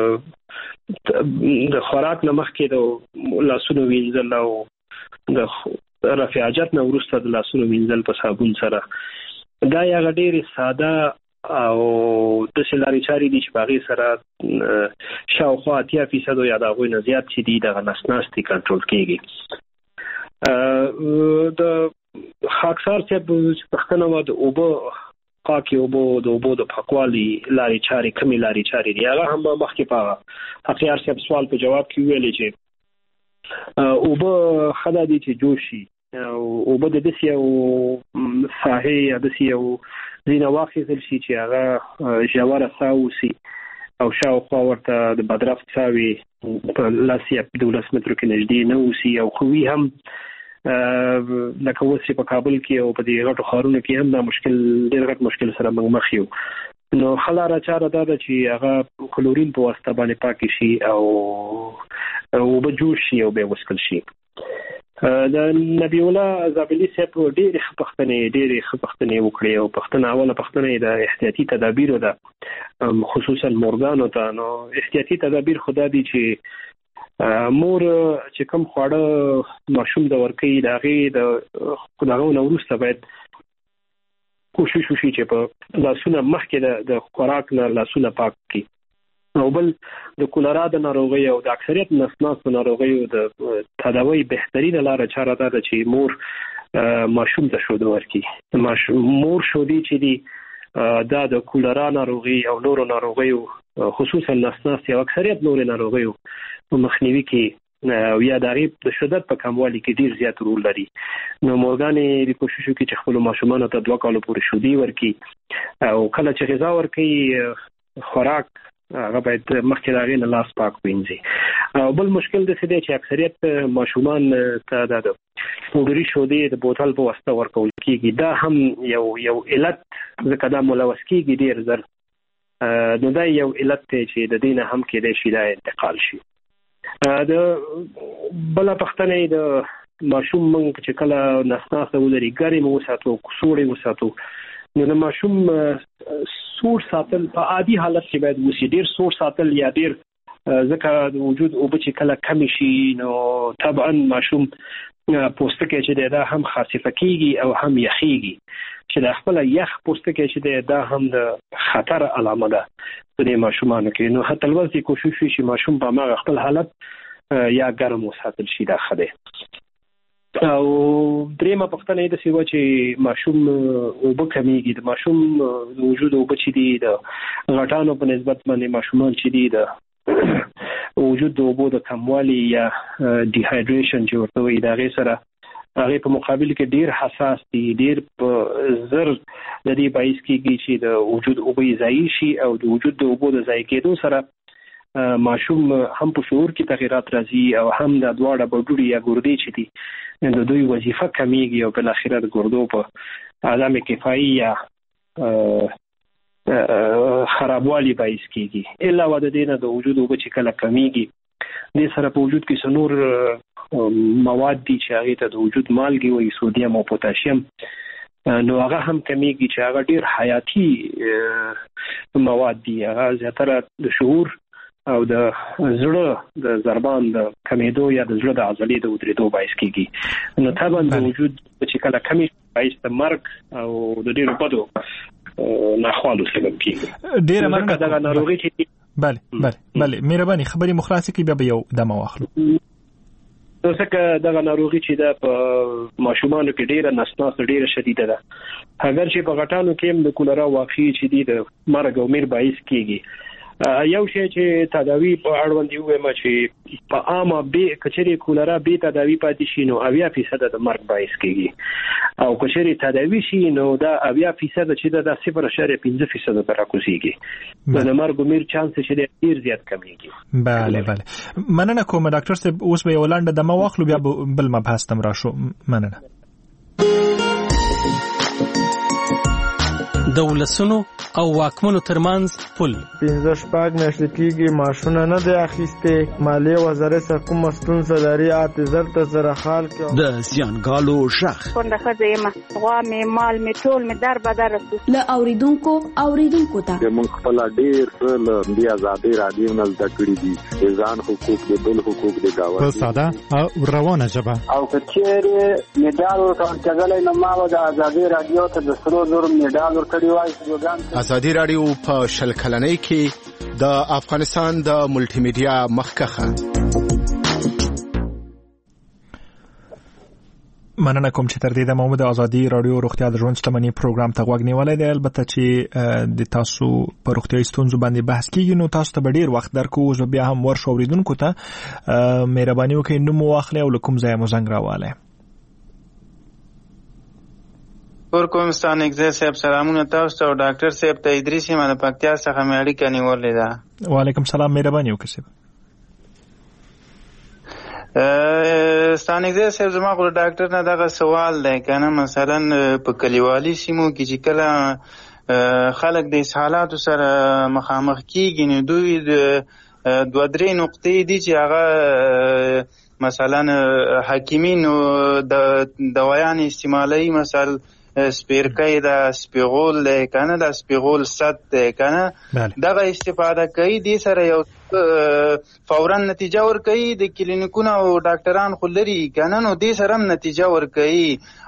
د خوراک نه مخکې د لاسونو وینځل او د رفع حاجت نه وروسته د لاسونو وینځل په صابون سره دا یو ډېر ساده او د سلاري چاري دي چې باغی سره شاوخوا اتیا فیصد یا د غوي نه زیات چې دي د نسناستي کنټرول کیږي د خاکسار چې پښتنه و د اوبه پاکي اوبو د اوبو د پاکوالي لاري چاري کمی لاري چاري دی هغه هم مخکې په اخیار صاحب سوال په جواب کې ویلي چې اوبه خدای دي چې جوشي او اوبه د دې یو ساحه یا د یو زینه واخیستل شي چې هغه جواره ساوسي او شاوخوا ورته د بدرفت ساوي په لاسي په دولس متر کې نږدې نه وسی او خوي هم لکه اوس په کابل کې او په دې غټو ښارونو کې هم دا مشکل ډېر غټ مشکل سره موږ مخ یو نو خلاره چاره دا ده چې هغه کلورین په واسطه باندې پاک شي او او به جوش شي او به وسکل شي د نبی الله زابلی صاحب ډېر خپختنې ډېر خپختنې وکړي او پښتنه اوله پښتنه د احتیاطي تدابیر ده خصوصا مورګانو ته نو احتیاطي تدابیر خدا دي چې مور چې کوم خواړه ماشوم د ورکې د هغې د خداغو نه وروسته باید کوشش وشي چې په لاسونه مخکې د خوراک نه لاسونه پاک کړي او بل د کولرا د ناروغي او د اکثریت نسناسو ناروغیو د تداوی بهترینه لاره چاره ده چې مور ماشوم ته شوده ورکړي. مور شودي چې دی دا د کولرا ناروغي او نورو ناروغیو خصوصا نسناس او اکثریت نورو ناروغیو په مخنیوي کې او یا د غیب د شدت په کموالي کې ډیر زیات رول لري. نو مورګانې د کوشش وکړي چې خپل ماشومان ته دوه کال پورې شودي ورکړي او کله چې غذا ورکړي خوراک هغه باید مخکې د هغې نه لاس پاک وینځي. او بل مشکل داسې دی چې اکثریت ماشومان ته د پوډري شودې د بوتل په واسطه ورکول کېږي. دا هم یو یو علت ځکه دا ملوث کېږي ډېر زر، نو دا یو علت دی چې د دې نه هم کېدای شي دا انتقال شي. د بله پوښتنه د ماشوم موږ چې کله نسناسه ولري ګرم وساتو سوړې وساتو، نو د ماشوم سوړ ساتل په عادي حالت کې باید وشي. ډیر سوړ ساتل یا ډیر ځکه د وجود اوبه چې کله کم شي نو طبعا ماشوم پوستکی چې دی دا هم خاصفه کیږي او هم یخیږي، چې د خپل یخ پوستکی چې دی دا هم د خطر علامه ده په دې ماشومانو کې. نو حتی الوځي کوشش وشي چې ماشوم په هغه خپل حالت یا ګرم وساتل شي دا ښه دی. او درېمه پوښتنه د سیوا چې ماشوم اوبه کمیږي، د ماشوم د وجود اوبه چې دي د غټانو په نسبت باندې ماشومان چې دي د وجود د اوبو د کموالي یا ډي هایډریشن چې ورته وایي د هغې سره هغې په مقابل کې ډیر حساس دي، ډیر په زر د دې باعث کېږي چې د وجود اوبه ضایع شي او د وجود د اوبو د ضایع کېدو سره ماشوم هم په شعور کې تغیرات راځي او هم د دواړه بډوړي یا ګردې چې دي د دوی وظیفه کمیږي او بل اخره د ګردو په عدم کفایي یا خرابوالي باعث کېږي. علاوه د دې نه د وجود اوبه چې کله کمیږي دې سره په وجود کې څه نور مواد دي چې هغې ته د وجود مالګې وایي، سودیم او پوتاشیم، نو هغه هم کمیږي چې هغه ډیر حیاتي مواد دي. هغه زیاتره د شعور او د زړه د ضربان د کمیدو یا د زړه د عضلې د ودرېدو باعث کېږي. نو طبعا د وجود چې کله کمی باعث د مرګ او د ډېرو بدو ناخوالو سبب کېږي. ډېره مننه. دغه ناروغي چې بله بله بله مهرباني خبرې مو خلاصې کړئ بیا به یو دمه واخلو. نو ځکه دغه ناروغي چې ده په ماشومانو کې ډېره نسناسه ډېره شدیده ده، اگر چې په غټانو کې هم د کولرا واقعي چې دي د مرګ او میر باعث کېږي. یو شی چې تداوی په اړوند یو ما چې په عامه به کچري کولرا به تداوی پاتې شي نو اویا فیصد د مرګ باعث کېږي، او کچري تداوی شي نو دا اویا فیصد چې د صفر اشاریه پنځه فیصد ته راکوزيږي، نو د مرګ میر چانس چې ډیر زیات کمیږي. بله بله مننه کوم ډاکټر صاحب. اوس به ولانډه د ما واخلو بیا بل مبحث تم را شو. مننه. د ولسونو او واکمنو ترمنځ پل پنځه شپږ میاشتې کېږي ماشونه نه دی اخیستې، مالیې وزارت سره کومه ستونزه لري اته زر ته سره خال کې د زیانګالو شخ څنګه ښځه یم غوا مې مال مې ټول مې در بدر رسو له اوریدونکو اوریدونکو ته موږ خپل ډیر څه له دې آزادۍ راډیو نه زده کړي دي، ځان حقوق دي بل حقوق دي گاوه په ساده او روانه ژبه. او کچېره میډال ورکړل کېدل نو ما د آزادۍ راډیو ته د سرو زر میډال ورکړی وای. آزادي راډیو په شل کلنۍ کې د افغانستان د ملټي میډیا مخکخه. مننه کوم چې تر دې د محمود آزادي راډیو روغتیا د ژوند شتمنۍ پروګرام ته غوږ نیولای دی. البته چې د تاسو په روغتیايي ستونزو باندې بحث کیږي نو تاسو ته به ډیر وخت درکو او بیا هم ورشو اوریدونکو ته مهرباني وکړئ نوم واخلئ او کوم ځای مو زنګ راواله. اور کوم ستانه اگزه صاحب سلامونه تاسو ته او ډاکټر صاحب ته ادریسي مانه پکتیا څخه مې اړیکه نیولې ده. وعلیکم سلام مهرباني وکړئ. ستانه اگزه صاحب زما خو ډاکټر نه دغه سوال دی کنه، مثلا په کلیوالي سیمو کې چې کله خلک د حالاتو سره مخامخ کیږي نو دوی د دوه درې نقطې دي چې هغه مثلا حکیمین د دوايان استعمالي مثلا سپیرکای دا سپیغول دی کنه، دا سپیغول ست دی کنه، دغه استفاده کوي دې سره یو فورا نتیجه ورکوي. د کلینیکونو او ډاکټران خو لري کنه نو دې سره هم نتیجه ورکوي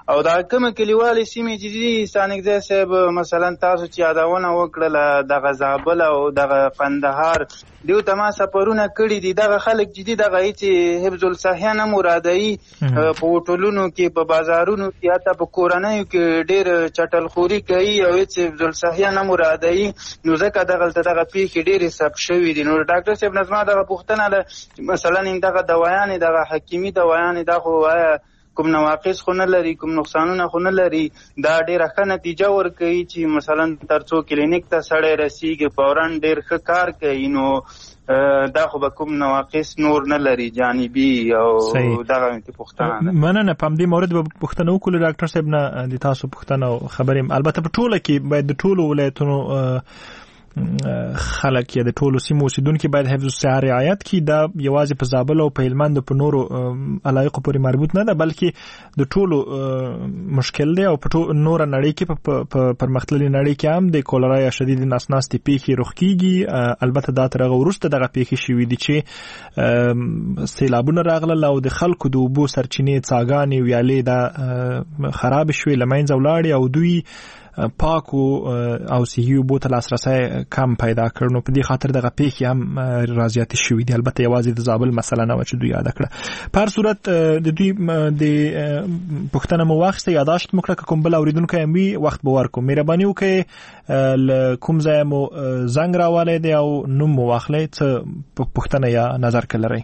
او دا کوم کلیوالي سیمې چې دي ستانکزی صاحب مثلا تاسو چې یادونه وکړله دغه زابل او دغه قندهار دیو ته ما سفرونه کړي دي دغه خلک چې دي دغه هیڅ حفظ الصحه نه مرادایي په هوټلونو کې په بازارونو کې حتی په کورنیو کې ډېر چټلخوري کوي او هیڅ حفظ الصحه نه مرادایي نو ځکه دغلته دغه پیښې ډېرې ثبت شوي دي. نو ډاکټر صاحب نه زما دغه پوښتنه ده مثلا دغه دوايانې دغه حکیمي دوايانې دا خو آیا کوم نواقص خو نه لري کوم نقصانونه خو نه لري دا ډېره ښه نتیجه ورکوي چې مثلا تر څو کلینیک ته سړی رسیږي فورا ډېر ښه کار کوي نو دا خو به کوم نواقص نور نه لري جانبي او دغه پوښتنه ده. مننه په همدې مورد به پوښتنه وکړو ډاکټر صاحب نه د تاسو پوښتنه او خبرې البته په ټوله کې باید د ټولو ولایتونو خلک یا د ټولو سیمو اوسیدونکي باید حفظ الصحه رعایت کړي. دا یوازې په زابل او په هلمند په نورو علایقو پورې مربوط نه ده بلکې د ټولو مشکل دی او په نوره نړۍ کې په پرمختللې نړۍ کې هم د کولرا یا شدید نس ناستې پیښې رخ کیږي. البته دا تر هغه وروسته دغه پیښې شوي دي چې سیلابونه راغلل او د خلکو د اوبو سرچینې څاګانې ویالې دا خراب شوې له منځه ولاړې او دوی پاکو او صحي اوبو ته لاسرسی کم پیدا کړ. نو په دې خاطر دغه پیښې هم راځياتې شوې دي. البته یوازې د زابل مسله نه و چې دوی یاد کړه. په هر صورت د دوی د پښتنه مو واخسته یاداشت مو کړه کوم بل اوریدونکو هم وي وخت به ورکو مهرباني وکړئ کوم ځای مو زنګ راوالی دی او نوم مو واخلئ څه پښتنه یا نظر کړئ.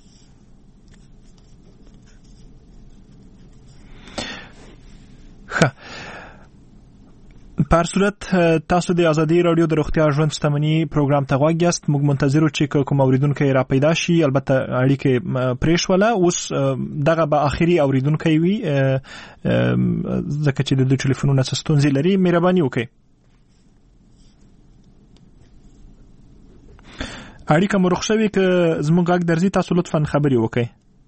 ښه په هر صورت تاسو د ازادي رادیو د روغتیا ژوند شتمنۍ پروګرام ته غوږ یاست. موږ منتظر چې کوم اوریدونکو را پیدا شي البته اړیکې پریښوله اوس دغه به اخري اوریدونکو وي ځکه چې د دوی ټلیفونونه ستونزې لري. مهرباني وکړئ اړیکه مو رخ شوي که زموږ غږ درځي تاسو لطفا خبري وکړئ.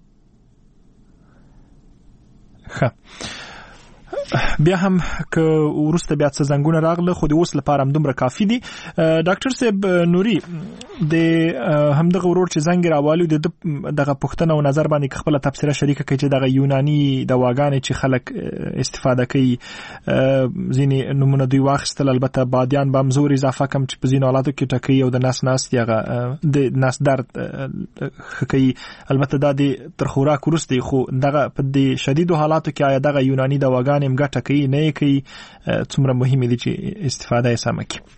ښه بیا هم که ورسته بیا څه زنګونه راغله خو د اوس لپاره هم دومره کافي دي. ډاکټر صاحب نوري د همدغه ورور چې زنګ راوالي د دغه پښتنه او نظر باندې خپل تفسیره شریکه کوي چې دغه یوناني دواګانې چې خلک استفاده کوي ځینې نمونه دوی واخیستل البته بادیان به هم زور اضافه کم چې په ځینو حالاتو کې ټکوي او د نس ناستې هغه د نس درد ښه کوي. البته دا د تر خوراک وروسته خو دغه په د شدیدو حالاتو کې آیا دغه یوناني دواګانې ګټه کوي نه کوي څومره مهمه دي چې استفاده یې سمه کړي.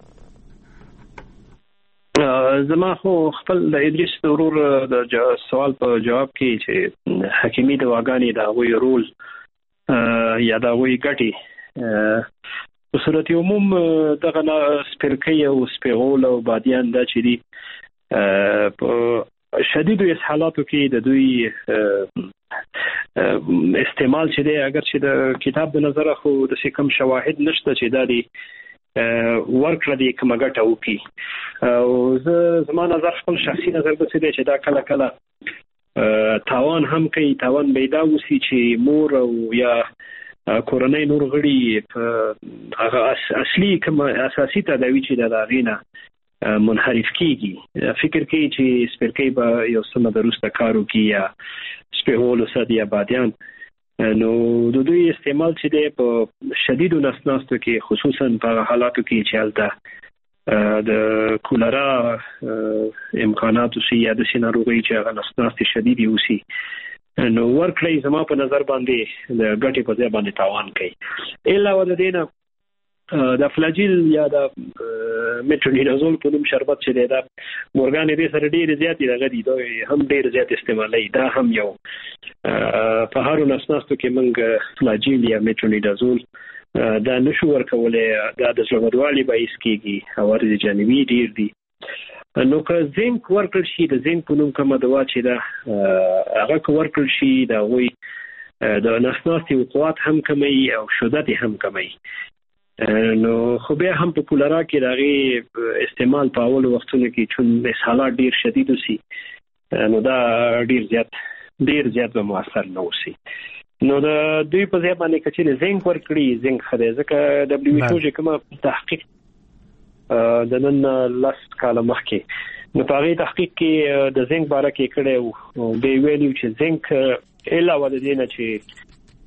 زما خو خپل د ادریس ضرور د سوال په جواب کې چې حکیمي دواګانې د هغوی رول یا د هغوی ګټې په صورت عموم دغه سپرکۍ او سپیغول او بادیان دا چې دي په شدیدو اسهالاتو کې د دوی استعمال چې دی اگر چې د کتاب د نظر خو د څه کم شواهد نشته چې دا دی ورکړه دی کومه ګټه وکړي او زه زما نظر خپل شخصي نظر به څه دی چې دا کله کله تاوان هم کوي. تاوان پیدا وسی چې مور او یا کورنۍ نور غړي هغه اصلي کومه اساسي تداوی چې د غینه منحرف کیږي فکر کوي چې سپرکۍ به یو څه دروسته کارو کی یا سپیغول وسد یا بادیان نو د دوی استعمال چې دی په شدیدو نسناستو کې خصوصا په حالاتو کې چې هلته د کولرا امکاناتو سي یا د سيناروغي چې هغه نسناستي شديدي وسی نو ورکړی زما په نظر باندې د ګټې په ځای باندې تاوان کوي. الا ود دینه د فلاجیل یا د میټرونیدازول په نوم شربت چې دی دا مورګان دې سره ډېر زیات دغه دي دا هم ډېر زیات استعمالي دا هم یو په هارو نسناستو کې موږ فلاجیل یا میټرونیدازول دا نشو ورکولای دا د زړهدوالي باعث کیږي او ورته جانبي ډېر دي. نو که زینک ورکړ شي د زینک په نوم کومه دوا چې دا هغه کو ورکړ شي دا وي د نسناستي قوت هم کمي او شدت هم کمي نو خو بیا هم په کولرا کې دغه استعمال په اول وختونو کې چون اسهالات ډیر شدید وسی نو دا ډیر زیات ډیر زیات به موثر نه وسی. نو د دوی په ځای باندې کچې زنګ ورکړي زنګ خدای ځکه دبليو ایچ او چې کومه تحقیق د نن لاس کاله مخکې نو په هغه تحقیق کې د زنګ باره کې کړي او د ویلیو چې زنګ علاوه د دې نه چې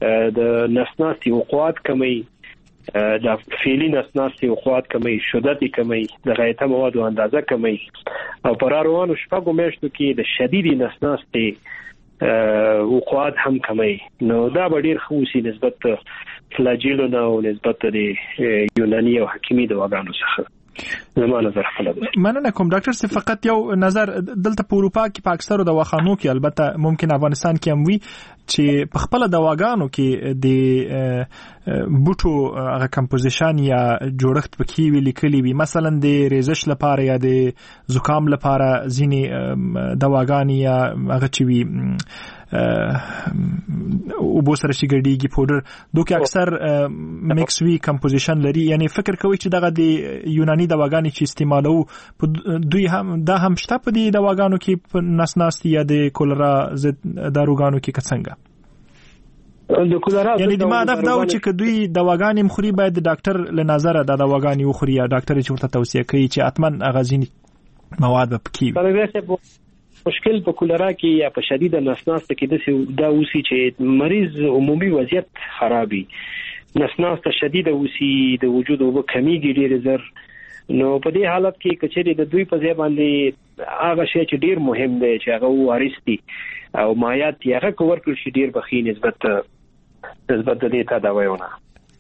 د نسناستي وقوعات کمی، د فعلی نسناستي وقوعات کمی، شدت کمی، د غایطه موادو اندازه کمی، او پر روانو شپږو میاشتو کې د شدید نسناستي وقوعات هم کمی. نو دا به ډیر خوشي نسبت فلاجیلونه او نسبت د یوناني او حکیمي دواګانو څخه. زموږ نظر خپل دی. مننه کوم ډاکټر صاحب. فقط یو نظر دلته په اروپا کې په اکثرو دواخانو کې، البته ممکن افغانستان کې هم وي، چې په خپل دواګانو کې د بوټو هغه کمپوزیشن یا جوړښت پکې وی لیکلي وي، مثلا د ریزش لپاره یا د زکام لپاره ځینې دواګانې یا هغه چې وي او بو سره شي ګډيږي پودر دوی اکثر میکس وی کمپوزیشن لري. یعنی فکر کوي چې دغه د یوناني دواګانې چې استعمالو دوی هم دا هم شته په دې دواګانو کې په نسناستي یا د کولرا ضد داروګانو کې څنګه؟ د کولرا یعنی د ما هدف دا و چې دوی دواګانې مخوري باید د ډاکټر له نظر د دواګانې وخوري یا ډاکټر چې ورته توصیه کوي چې اتمن اغازینی مواد به پکې. مشکل په کولرا کې یا په شدید نسناست کې دا اوسي چې مریض عمومي وضعیت خرابي، نسناست شدید اوسي، د وجود او کمیږي ډیر زر. نو په دې حالت کې کچېری د دوی په ځای باندې هغه شی چې ډیر مهم دی چې هغه وارثتي او مایات یې هغه کور کړی شي ډیر بخي نسبت نسبت د دې تداویونه.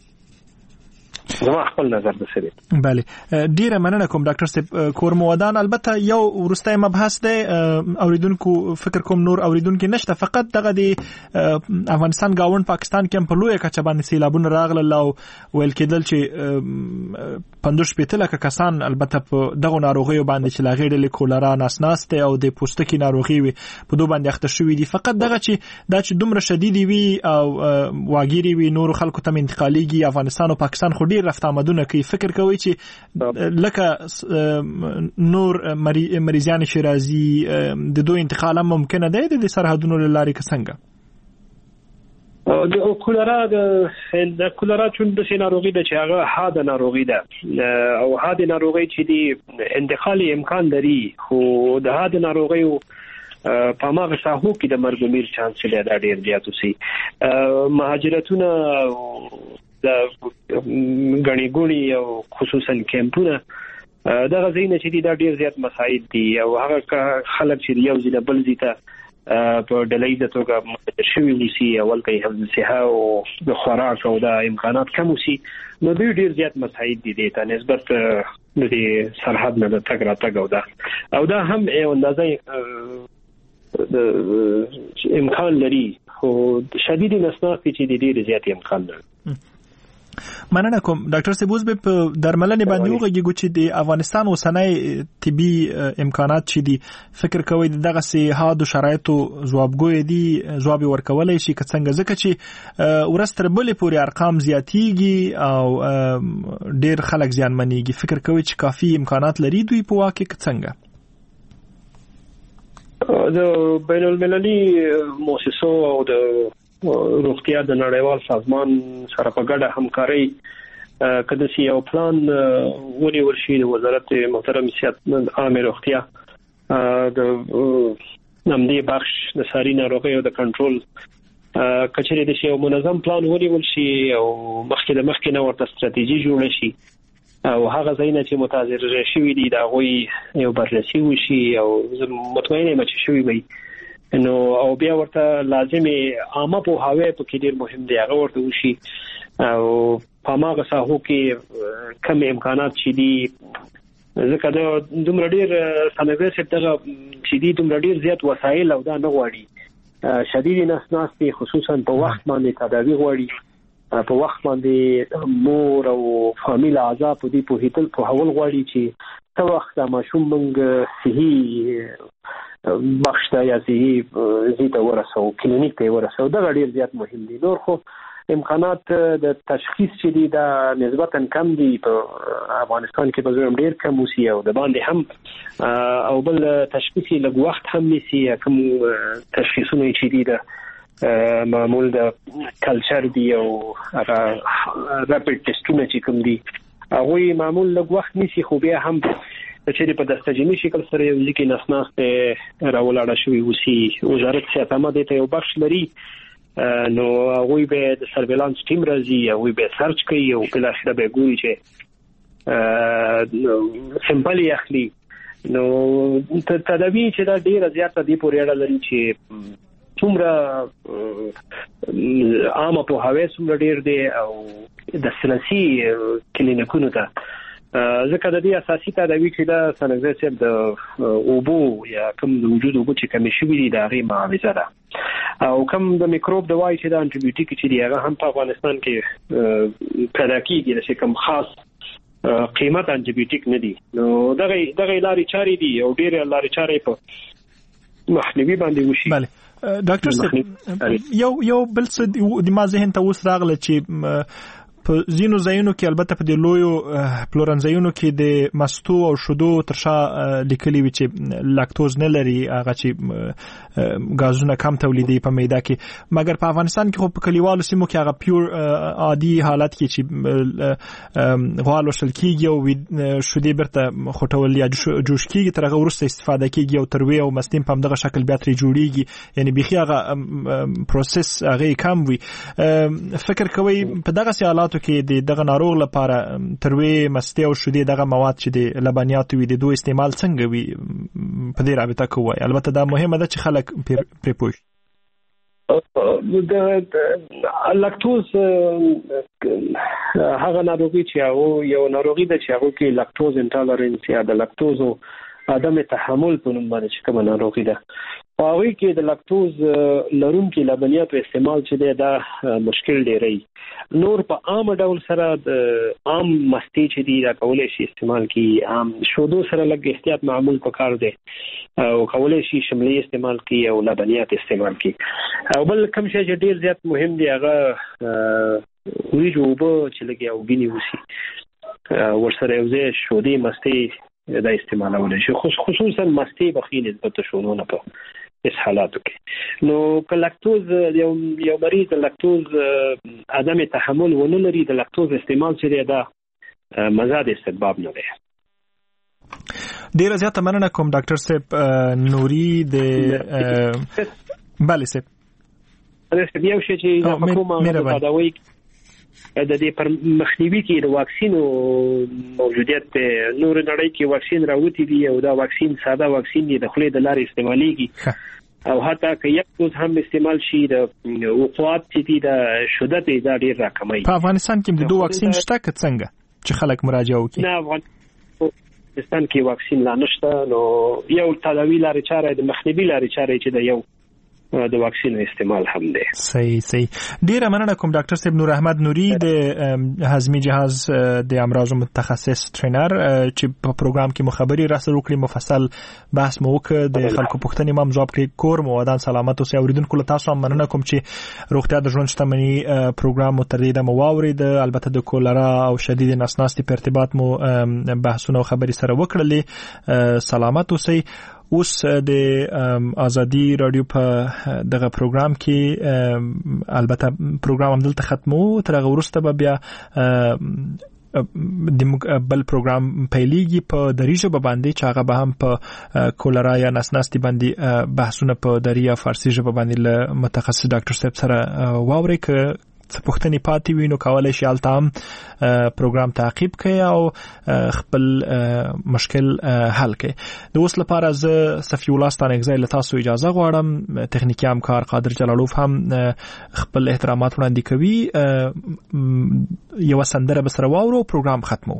زما خپل نظر د سره. بله ډیره مننه کوم ډاکټر صاحب. کورمودان البته یو ورسته مبحث دی، اوریدونکو فکر کوم نور اوریدونکو نشته، فقط دغه دی افغانستان گاوند پاکستان کې هم په لوی کچه باندې سیلابونه راغله او ویل کېدل چې پندوش پېته لکه کسان البته په دغه ناروغیو باندې چې لاغېډل کولرا نسناسته او د پوستکي ناروغي وي په دوه باندې اخته شوې دي. فقط دغه چې دا چې دومره شدید وي او واګيري وي نور خلکو ته انتقاليږي افغانستان او پاکستان خو ډیر رفت آمدونه کوي. فکر کوي چې لکه نور مریضان شرازي د دوی انتقال هم ممکنه دی د سرحدونو لارې که څنګه؟ د کولرا د کولرا چون د ناروغي د چې هغه حاده ناروغي ده او حاده ناروغي چې دی انتقال امکان لري، خو د حاده ناروغي په ماغه ساحو کې د مرګ میر چانس لري دا ډیر زیات وسی. مهاجرتونه د غني ګونی او خصوصا کیمپونه دا غزینه چې دا ډیر زیات مساعد دي او هغه خلک چې یو ځله بل ځیته په ډلې د توګه شوی وسی اول کې هم صحه او د خوراک او د امکانات کم وسی، نو دوی ډیر زیات مساعد دي ته نسبت د سرحد نه د تګ را تګ او دا او دا هم یو اندازې د امکان لري، خو شدید نسناست چې ډیر زیات امکان لري. مننه کوم ډاکټر صاحب. اوس به په درملنې باندې وګورئ چې د افغانستان اوسنۍ طبي امکانات چې دي فکر کوي دغه سي حادو شرایطو ځوابګوي دي ځواب ورکولای شي که څنګه، ځکه چې ورستر بلې پورې ارقام زیاتیږي او ډیر خلک زیانمنېږي. فکر کوي چې کافي امکانات لري دوی په واقع کې څنګه؟ د بین المللي مؤسسو او د روغتیا د نړیوال سازمان سره په ګډه همکاري کده سی یو پلان ونی ورشي د وزارت محترم سیاست عامه روغتیا د نمدې بخش د ساري ناروغیو د کنټرول کچري د یو منظم پلان ونی ورشي او مخکې د مخکې نو ورته ستراتیژي جوړ شي او هغه ځایونه چې متاثر شوي دي دا غوي یو بررسي وشي او مطمئنه یم چې شوي وي نو او بیا ورته لازمي عامه په هاوی په کې ډیر مهم دی هغه ورته وشي او په ماغه ساحو کې کم امکانات چې دي ځکه دا دومره ډیر سموي چې دا چې دي دومره ډیر زیات وسایل او دا نه غواړي شدید نسناستي خصوصا په وخت باندې تداوی غواړي په وخت باندې مور او فامیل اعضاء په دې په هیتل په حول غواړي چې څو وخت ماشوم موږ صحي بخشته یا صحي زیاته ورسو کلینیک ته ورسو دا ډیر زیات مهم دي. نور خو امکانات د تشخیص چې دي دا نسبتا کم دي په افغانستان کې، په زوم ډیر کم وسی او د باندې هم او بل تشخیصي لږ وخت هم نسی کوم تشخیصونه چې دي دا معمول د کلچر دی او هغه راپیډ ټیسټونه چې کوم دي هغه معمول لږ وخت نسی، خو بیا هم چې په دستجنی شکل سره یو ځکه نسناست راولاړه شوی وسی. وزارت صحت عامه د یو بخش لري نو هغه به د سرویلانس ټیم راځي او به سرچ کوي او په اخر به ګوري چې سمپل اخلي نو تدابیر چې دا ډیره زیاته دی پورې اړه لري چې څومره عامه په هوا څومره ډیر دی او د سلسي کلینیکونو ته ځکه د دې اساسي تدابیر چې دا څنګه چې د اوبو یا کوم د وجود اوبو چې کمی شوی دی دا غي معاوضه ده او کوم د میکروب دوايي چې د انټي بیوټیک چې دی هغه هم په افغانستان کې پیدا کیږي چې کوم خاص قیمت انټي بیوټیک نه دی نو دغه دغه لاري چاري دي او ډېر لاري چاري په مخنیوي باندې وشي. بله ډاکټر صاحب یو یو بل څه د ما ذهن ته اوس راغله چې په زینو زاینو کې البته په د لویو پلورنځایونو کې د مستو او شودو ترشا لیکلي وي چې لاکتوز نه لري هغه چې غازونه کم تولیدي په میده کې مګر په افغانستان کې خو په کلیوالو سیمو کې هغه پیور عادي حالت کې چې غوالو شل کېږي او شودې برته خټول یا جوش کېږي تر هغه وروسته استفاده کېږي او تروي او مستیم په همدغه شکل بیا ترې جوړیږي یعنی بيخي هغه پروسس هغه کم وي. فکر کوي په دغه حالات کې دغه ناروغ لپاره تروي مستي او شودي دغه مواد چې د لبنیات وي د دوی استعمال څنګه وي په دې رابطه کوي البته دا مهمه ده چې خلک پرې پوه شي. د لاکتوز هغه ناروغي چې او یو ناروغي ده چې هغه کې لاکتوز انټالرنس یا د لاکتوز او عدم تحمل په نوم باندې چې کومه ناروغي ده هغه کې د لاکتوز لرونکي لبنیات استعمال چې دا مشکل ډیری نور په عام ډول سره د عام مستی چې دی دا کولای شي استعمال کی عام شودو سره لږ احتیاط معمول پکار دی او کولای شي شملي استعمال کی او لبنیات استعمال کی او بل کوم شی چې ډیر زیات مهم دی هغه ویجو وبو چې لګي او بینی وسی ورسره یو ځای شودي مستی دا استعمالول شي خصوصا مستی بخیل نسبت شونونه په اس حالاتو کې نو لاکتوز یو یو مریض لاکتوز عدم تحمل ونه لري د لاکتوز استعمال چې دا مزاد استباب نه دی. ډیره زیاته مننه کوم ډاکټر صاحب نوري د بله صاحب رسمي یو شی چې حکومت د دواوی د دې پر مخنیوي کې د واکسینو موجودیت نور نړۍ کې واکسین راوتی دی او دا واکسین ساده واکسین دی د خلې د لارې استعماليږي او حتی که یک دوز هم استعمال شي د وقوعات چې د شدت دا ډیر راکمي. په افغانستان کې د دوه واکسین شته که څنګه چې خلک مراجعه وکړي؟ نه افغانستان کې واکسین لا نشته نو یو تداوی لارې چارې د مخنیوي لارې چارې چې د یو د واکسین استعمال هم دی. صحیح صحیح ډیره مننه کوم ډاکټر صاحب نور احمد نوري د هضمي جهاز د امراض متخصص ټرینر چې په پروګرام کې مخبري راسره وکړي مفصل بحث مو وکړ د خلکو پوښتنې مم جواب کړي کور مو ودان سلامت اوسئ اوریدونکو له تاسو هم مننه کوم چې روغتیا د ژوند شتمنۍ پروګرام مو تر دې دمه واورید البته د کولرا او شدید نسناستي په ارتباط مو بحثونه او خبري سره وکړلې سلامت اوسئ. اوس د ازادي رادیو په دغه پروګرام کې البته پروګرام هم دلته ختمو تر هغه وروسته به بیا د بل پروګرام پیلېږي په دری ژبه باندې چې هغه به هم په کولرا یا نسناستي باندې بحثونه په دری یا فارسي ژبه باندې له متخصص ډاکټر صاحب سره واوري که څه پوښتنې پاتې وي نو کولای شي هلته هم پروګرام تعقیب کړئ او خپل مشکل حل کړئ. د اوس لپاره زه صفي الله ستانکزی له تاسو اجازه غواړم. تخنیکي همکار قادر جلالوف هم خپل احترامات وړاندې کوي. یوه سندره به سره واورو پروګرام ختمو.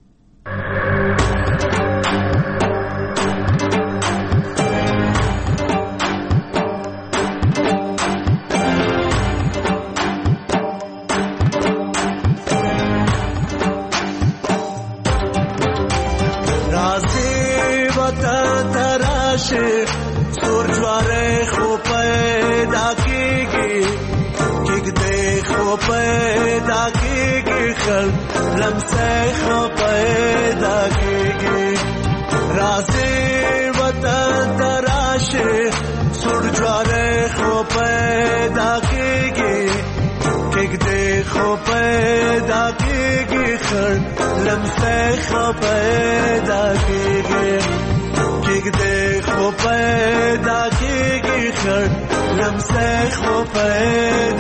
سورجواره خو پیدا کیږي کېږدې خو پیدا کیږي خل لمسه خو پیدا کیږي راځي وطن تراشه سورجواره خو پیدا کیږي کېږدې خو پیدا کیږي خل لمسه خو پیدا کیږي کېږدې خو پیدا کېږي خړ لمسه خو پیدا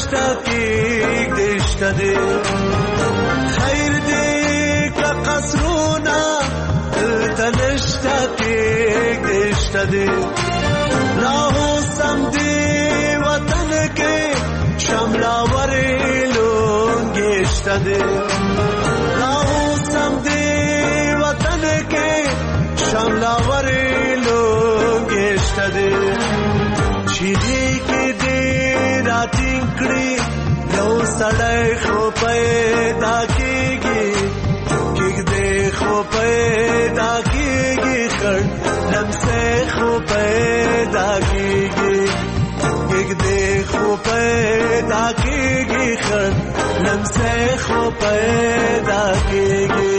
نشتا کېږدې شته دی خیر دی که قصرونه دلته نشتا کېږدې شته دی راوستم دې وطن کې شملاورې لونګې شته دی راوستم دې وطن کې شملاورې لونګې شته دی شیدې کې دې راټینګ کړي یو سړی خو پیدا کېږي کېږدې خو پیدا کېږي خړ لمسې خو پیدا کېږي کېږدې خو پیدا کېږي خړ لمسې خو پیدا کېږي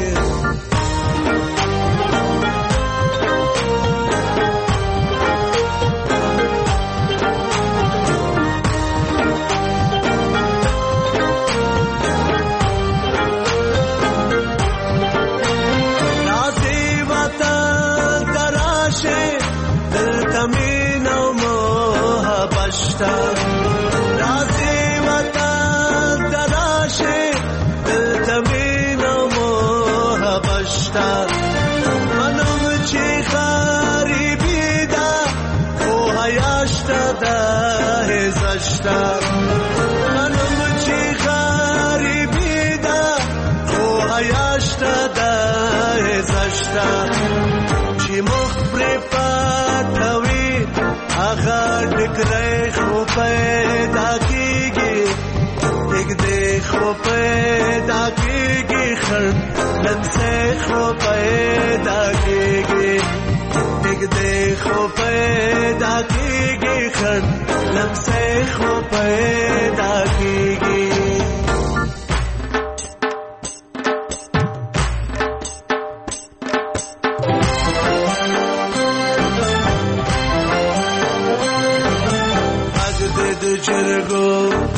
راځي وطن دراشه دلته مینه محبت شته منم چې غریبي ده خو حیا شته ده عزت شته منم چې غریبي ده خو حیا شته ده عزت شته چې مخ پرې پټوي هغه ډکرې خو پیدا کېږي کېږدې خو پیدا کېږي خړ لمسې خو پیدا کېږي کېږدې خو پیدا کېږي خړ لمسې خو پیدا کېږي جرګو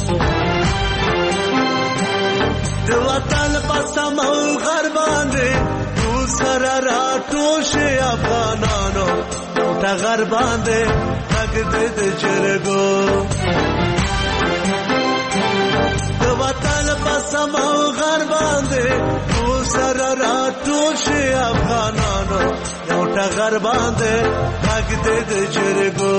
د وطن په سمو غر باندې تو سره راټوشه افغانانو ته غر باندې تک د جرګو د وطن په سمو غر باندې تو سره راټوشه افغانانو ته غر باندې تک د جرګو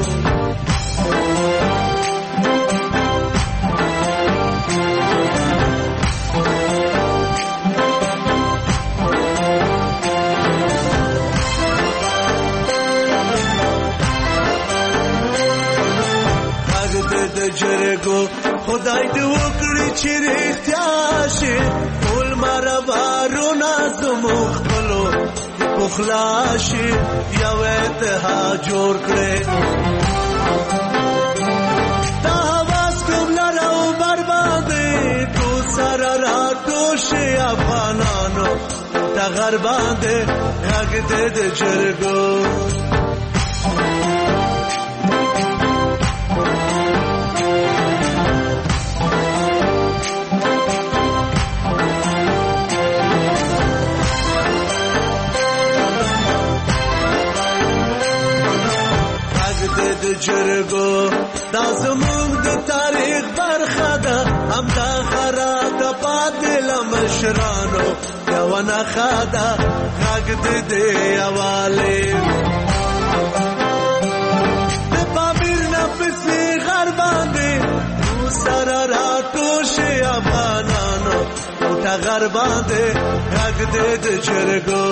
جرګو خدای دې وکړي چې رښتیا شي ټول مربارونه زموږ خپلو پخلا شي یو اتحاد جوړ کړي دا هواس کوم لرو بربادي تو سره راټوشي افغانانو ته غر باندې غږ دې د جرګو جرګو دا زموږ د تاریخ برخه ده هم دا خراده پاتې له مشرانو یوه نښه ده غږ د دې حوالې د پامیر نه پسې غر باندې تو سره راټوشي افغانانو ته غر باندې غږ د جرګو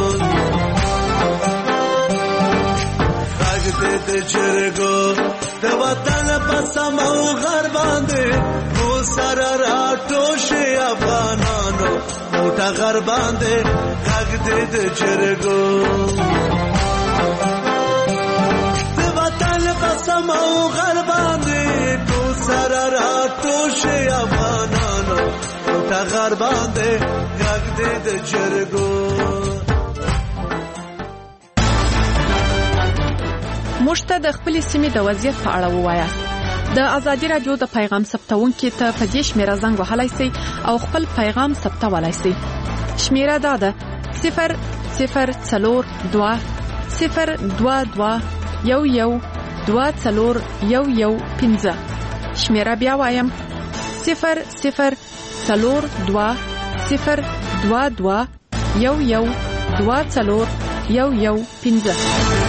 د جرګو د وطن په سمو غر باندې تو سره راټوشي افغانانو ته غر باندې غږ د جرګو د وطن په سمو غر باندې تو سره راټوشي افغانانو ته غر باندې غږ د جرګو موږ ته د خپل سیمې د وضعیت په اړه ووایاست. د ازادي رادیو د پیغام ثبتونکو ته په دې شمیره زنګ وهلای شئ او خپل پیغام ثبتولای شئ. شمیره دا ده صفر صفر څلور دوه صفر دوه دوه یو یو دوه څلور یو یو پنځه. شمیره بیا وایم صفر صفر څلور دوه صفر دوه دوه یو یو دوه څلور یو یو پنځه.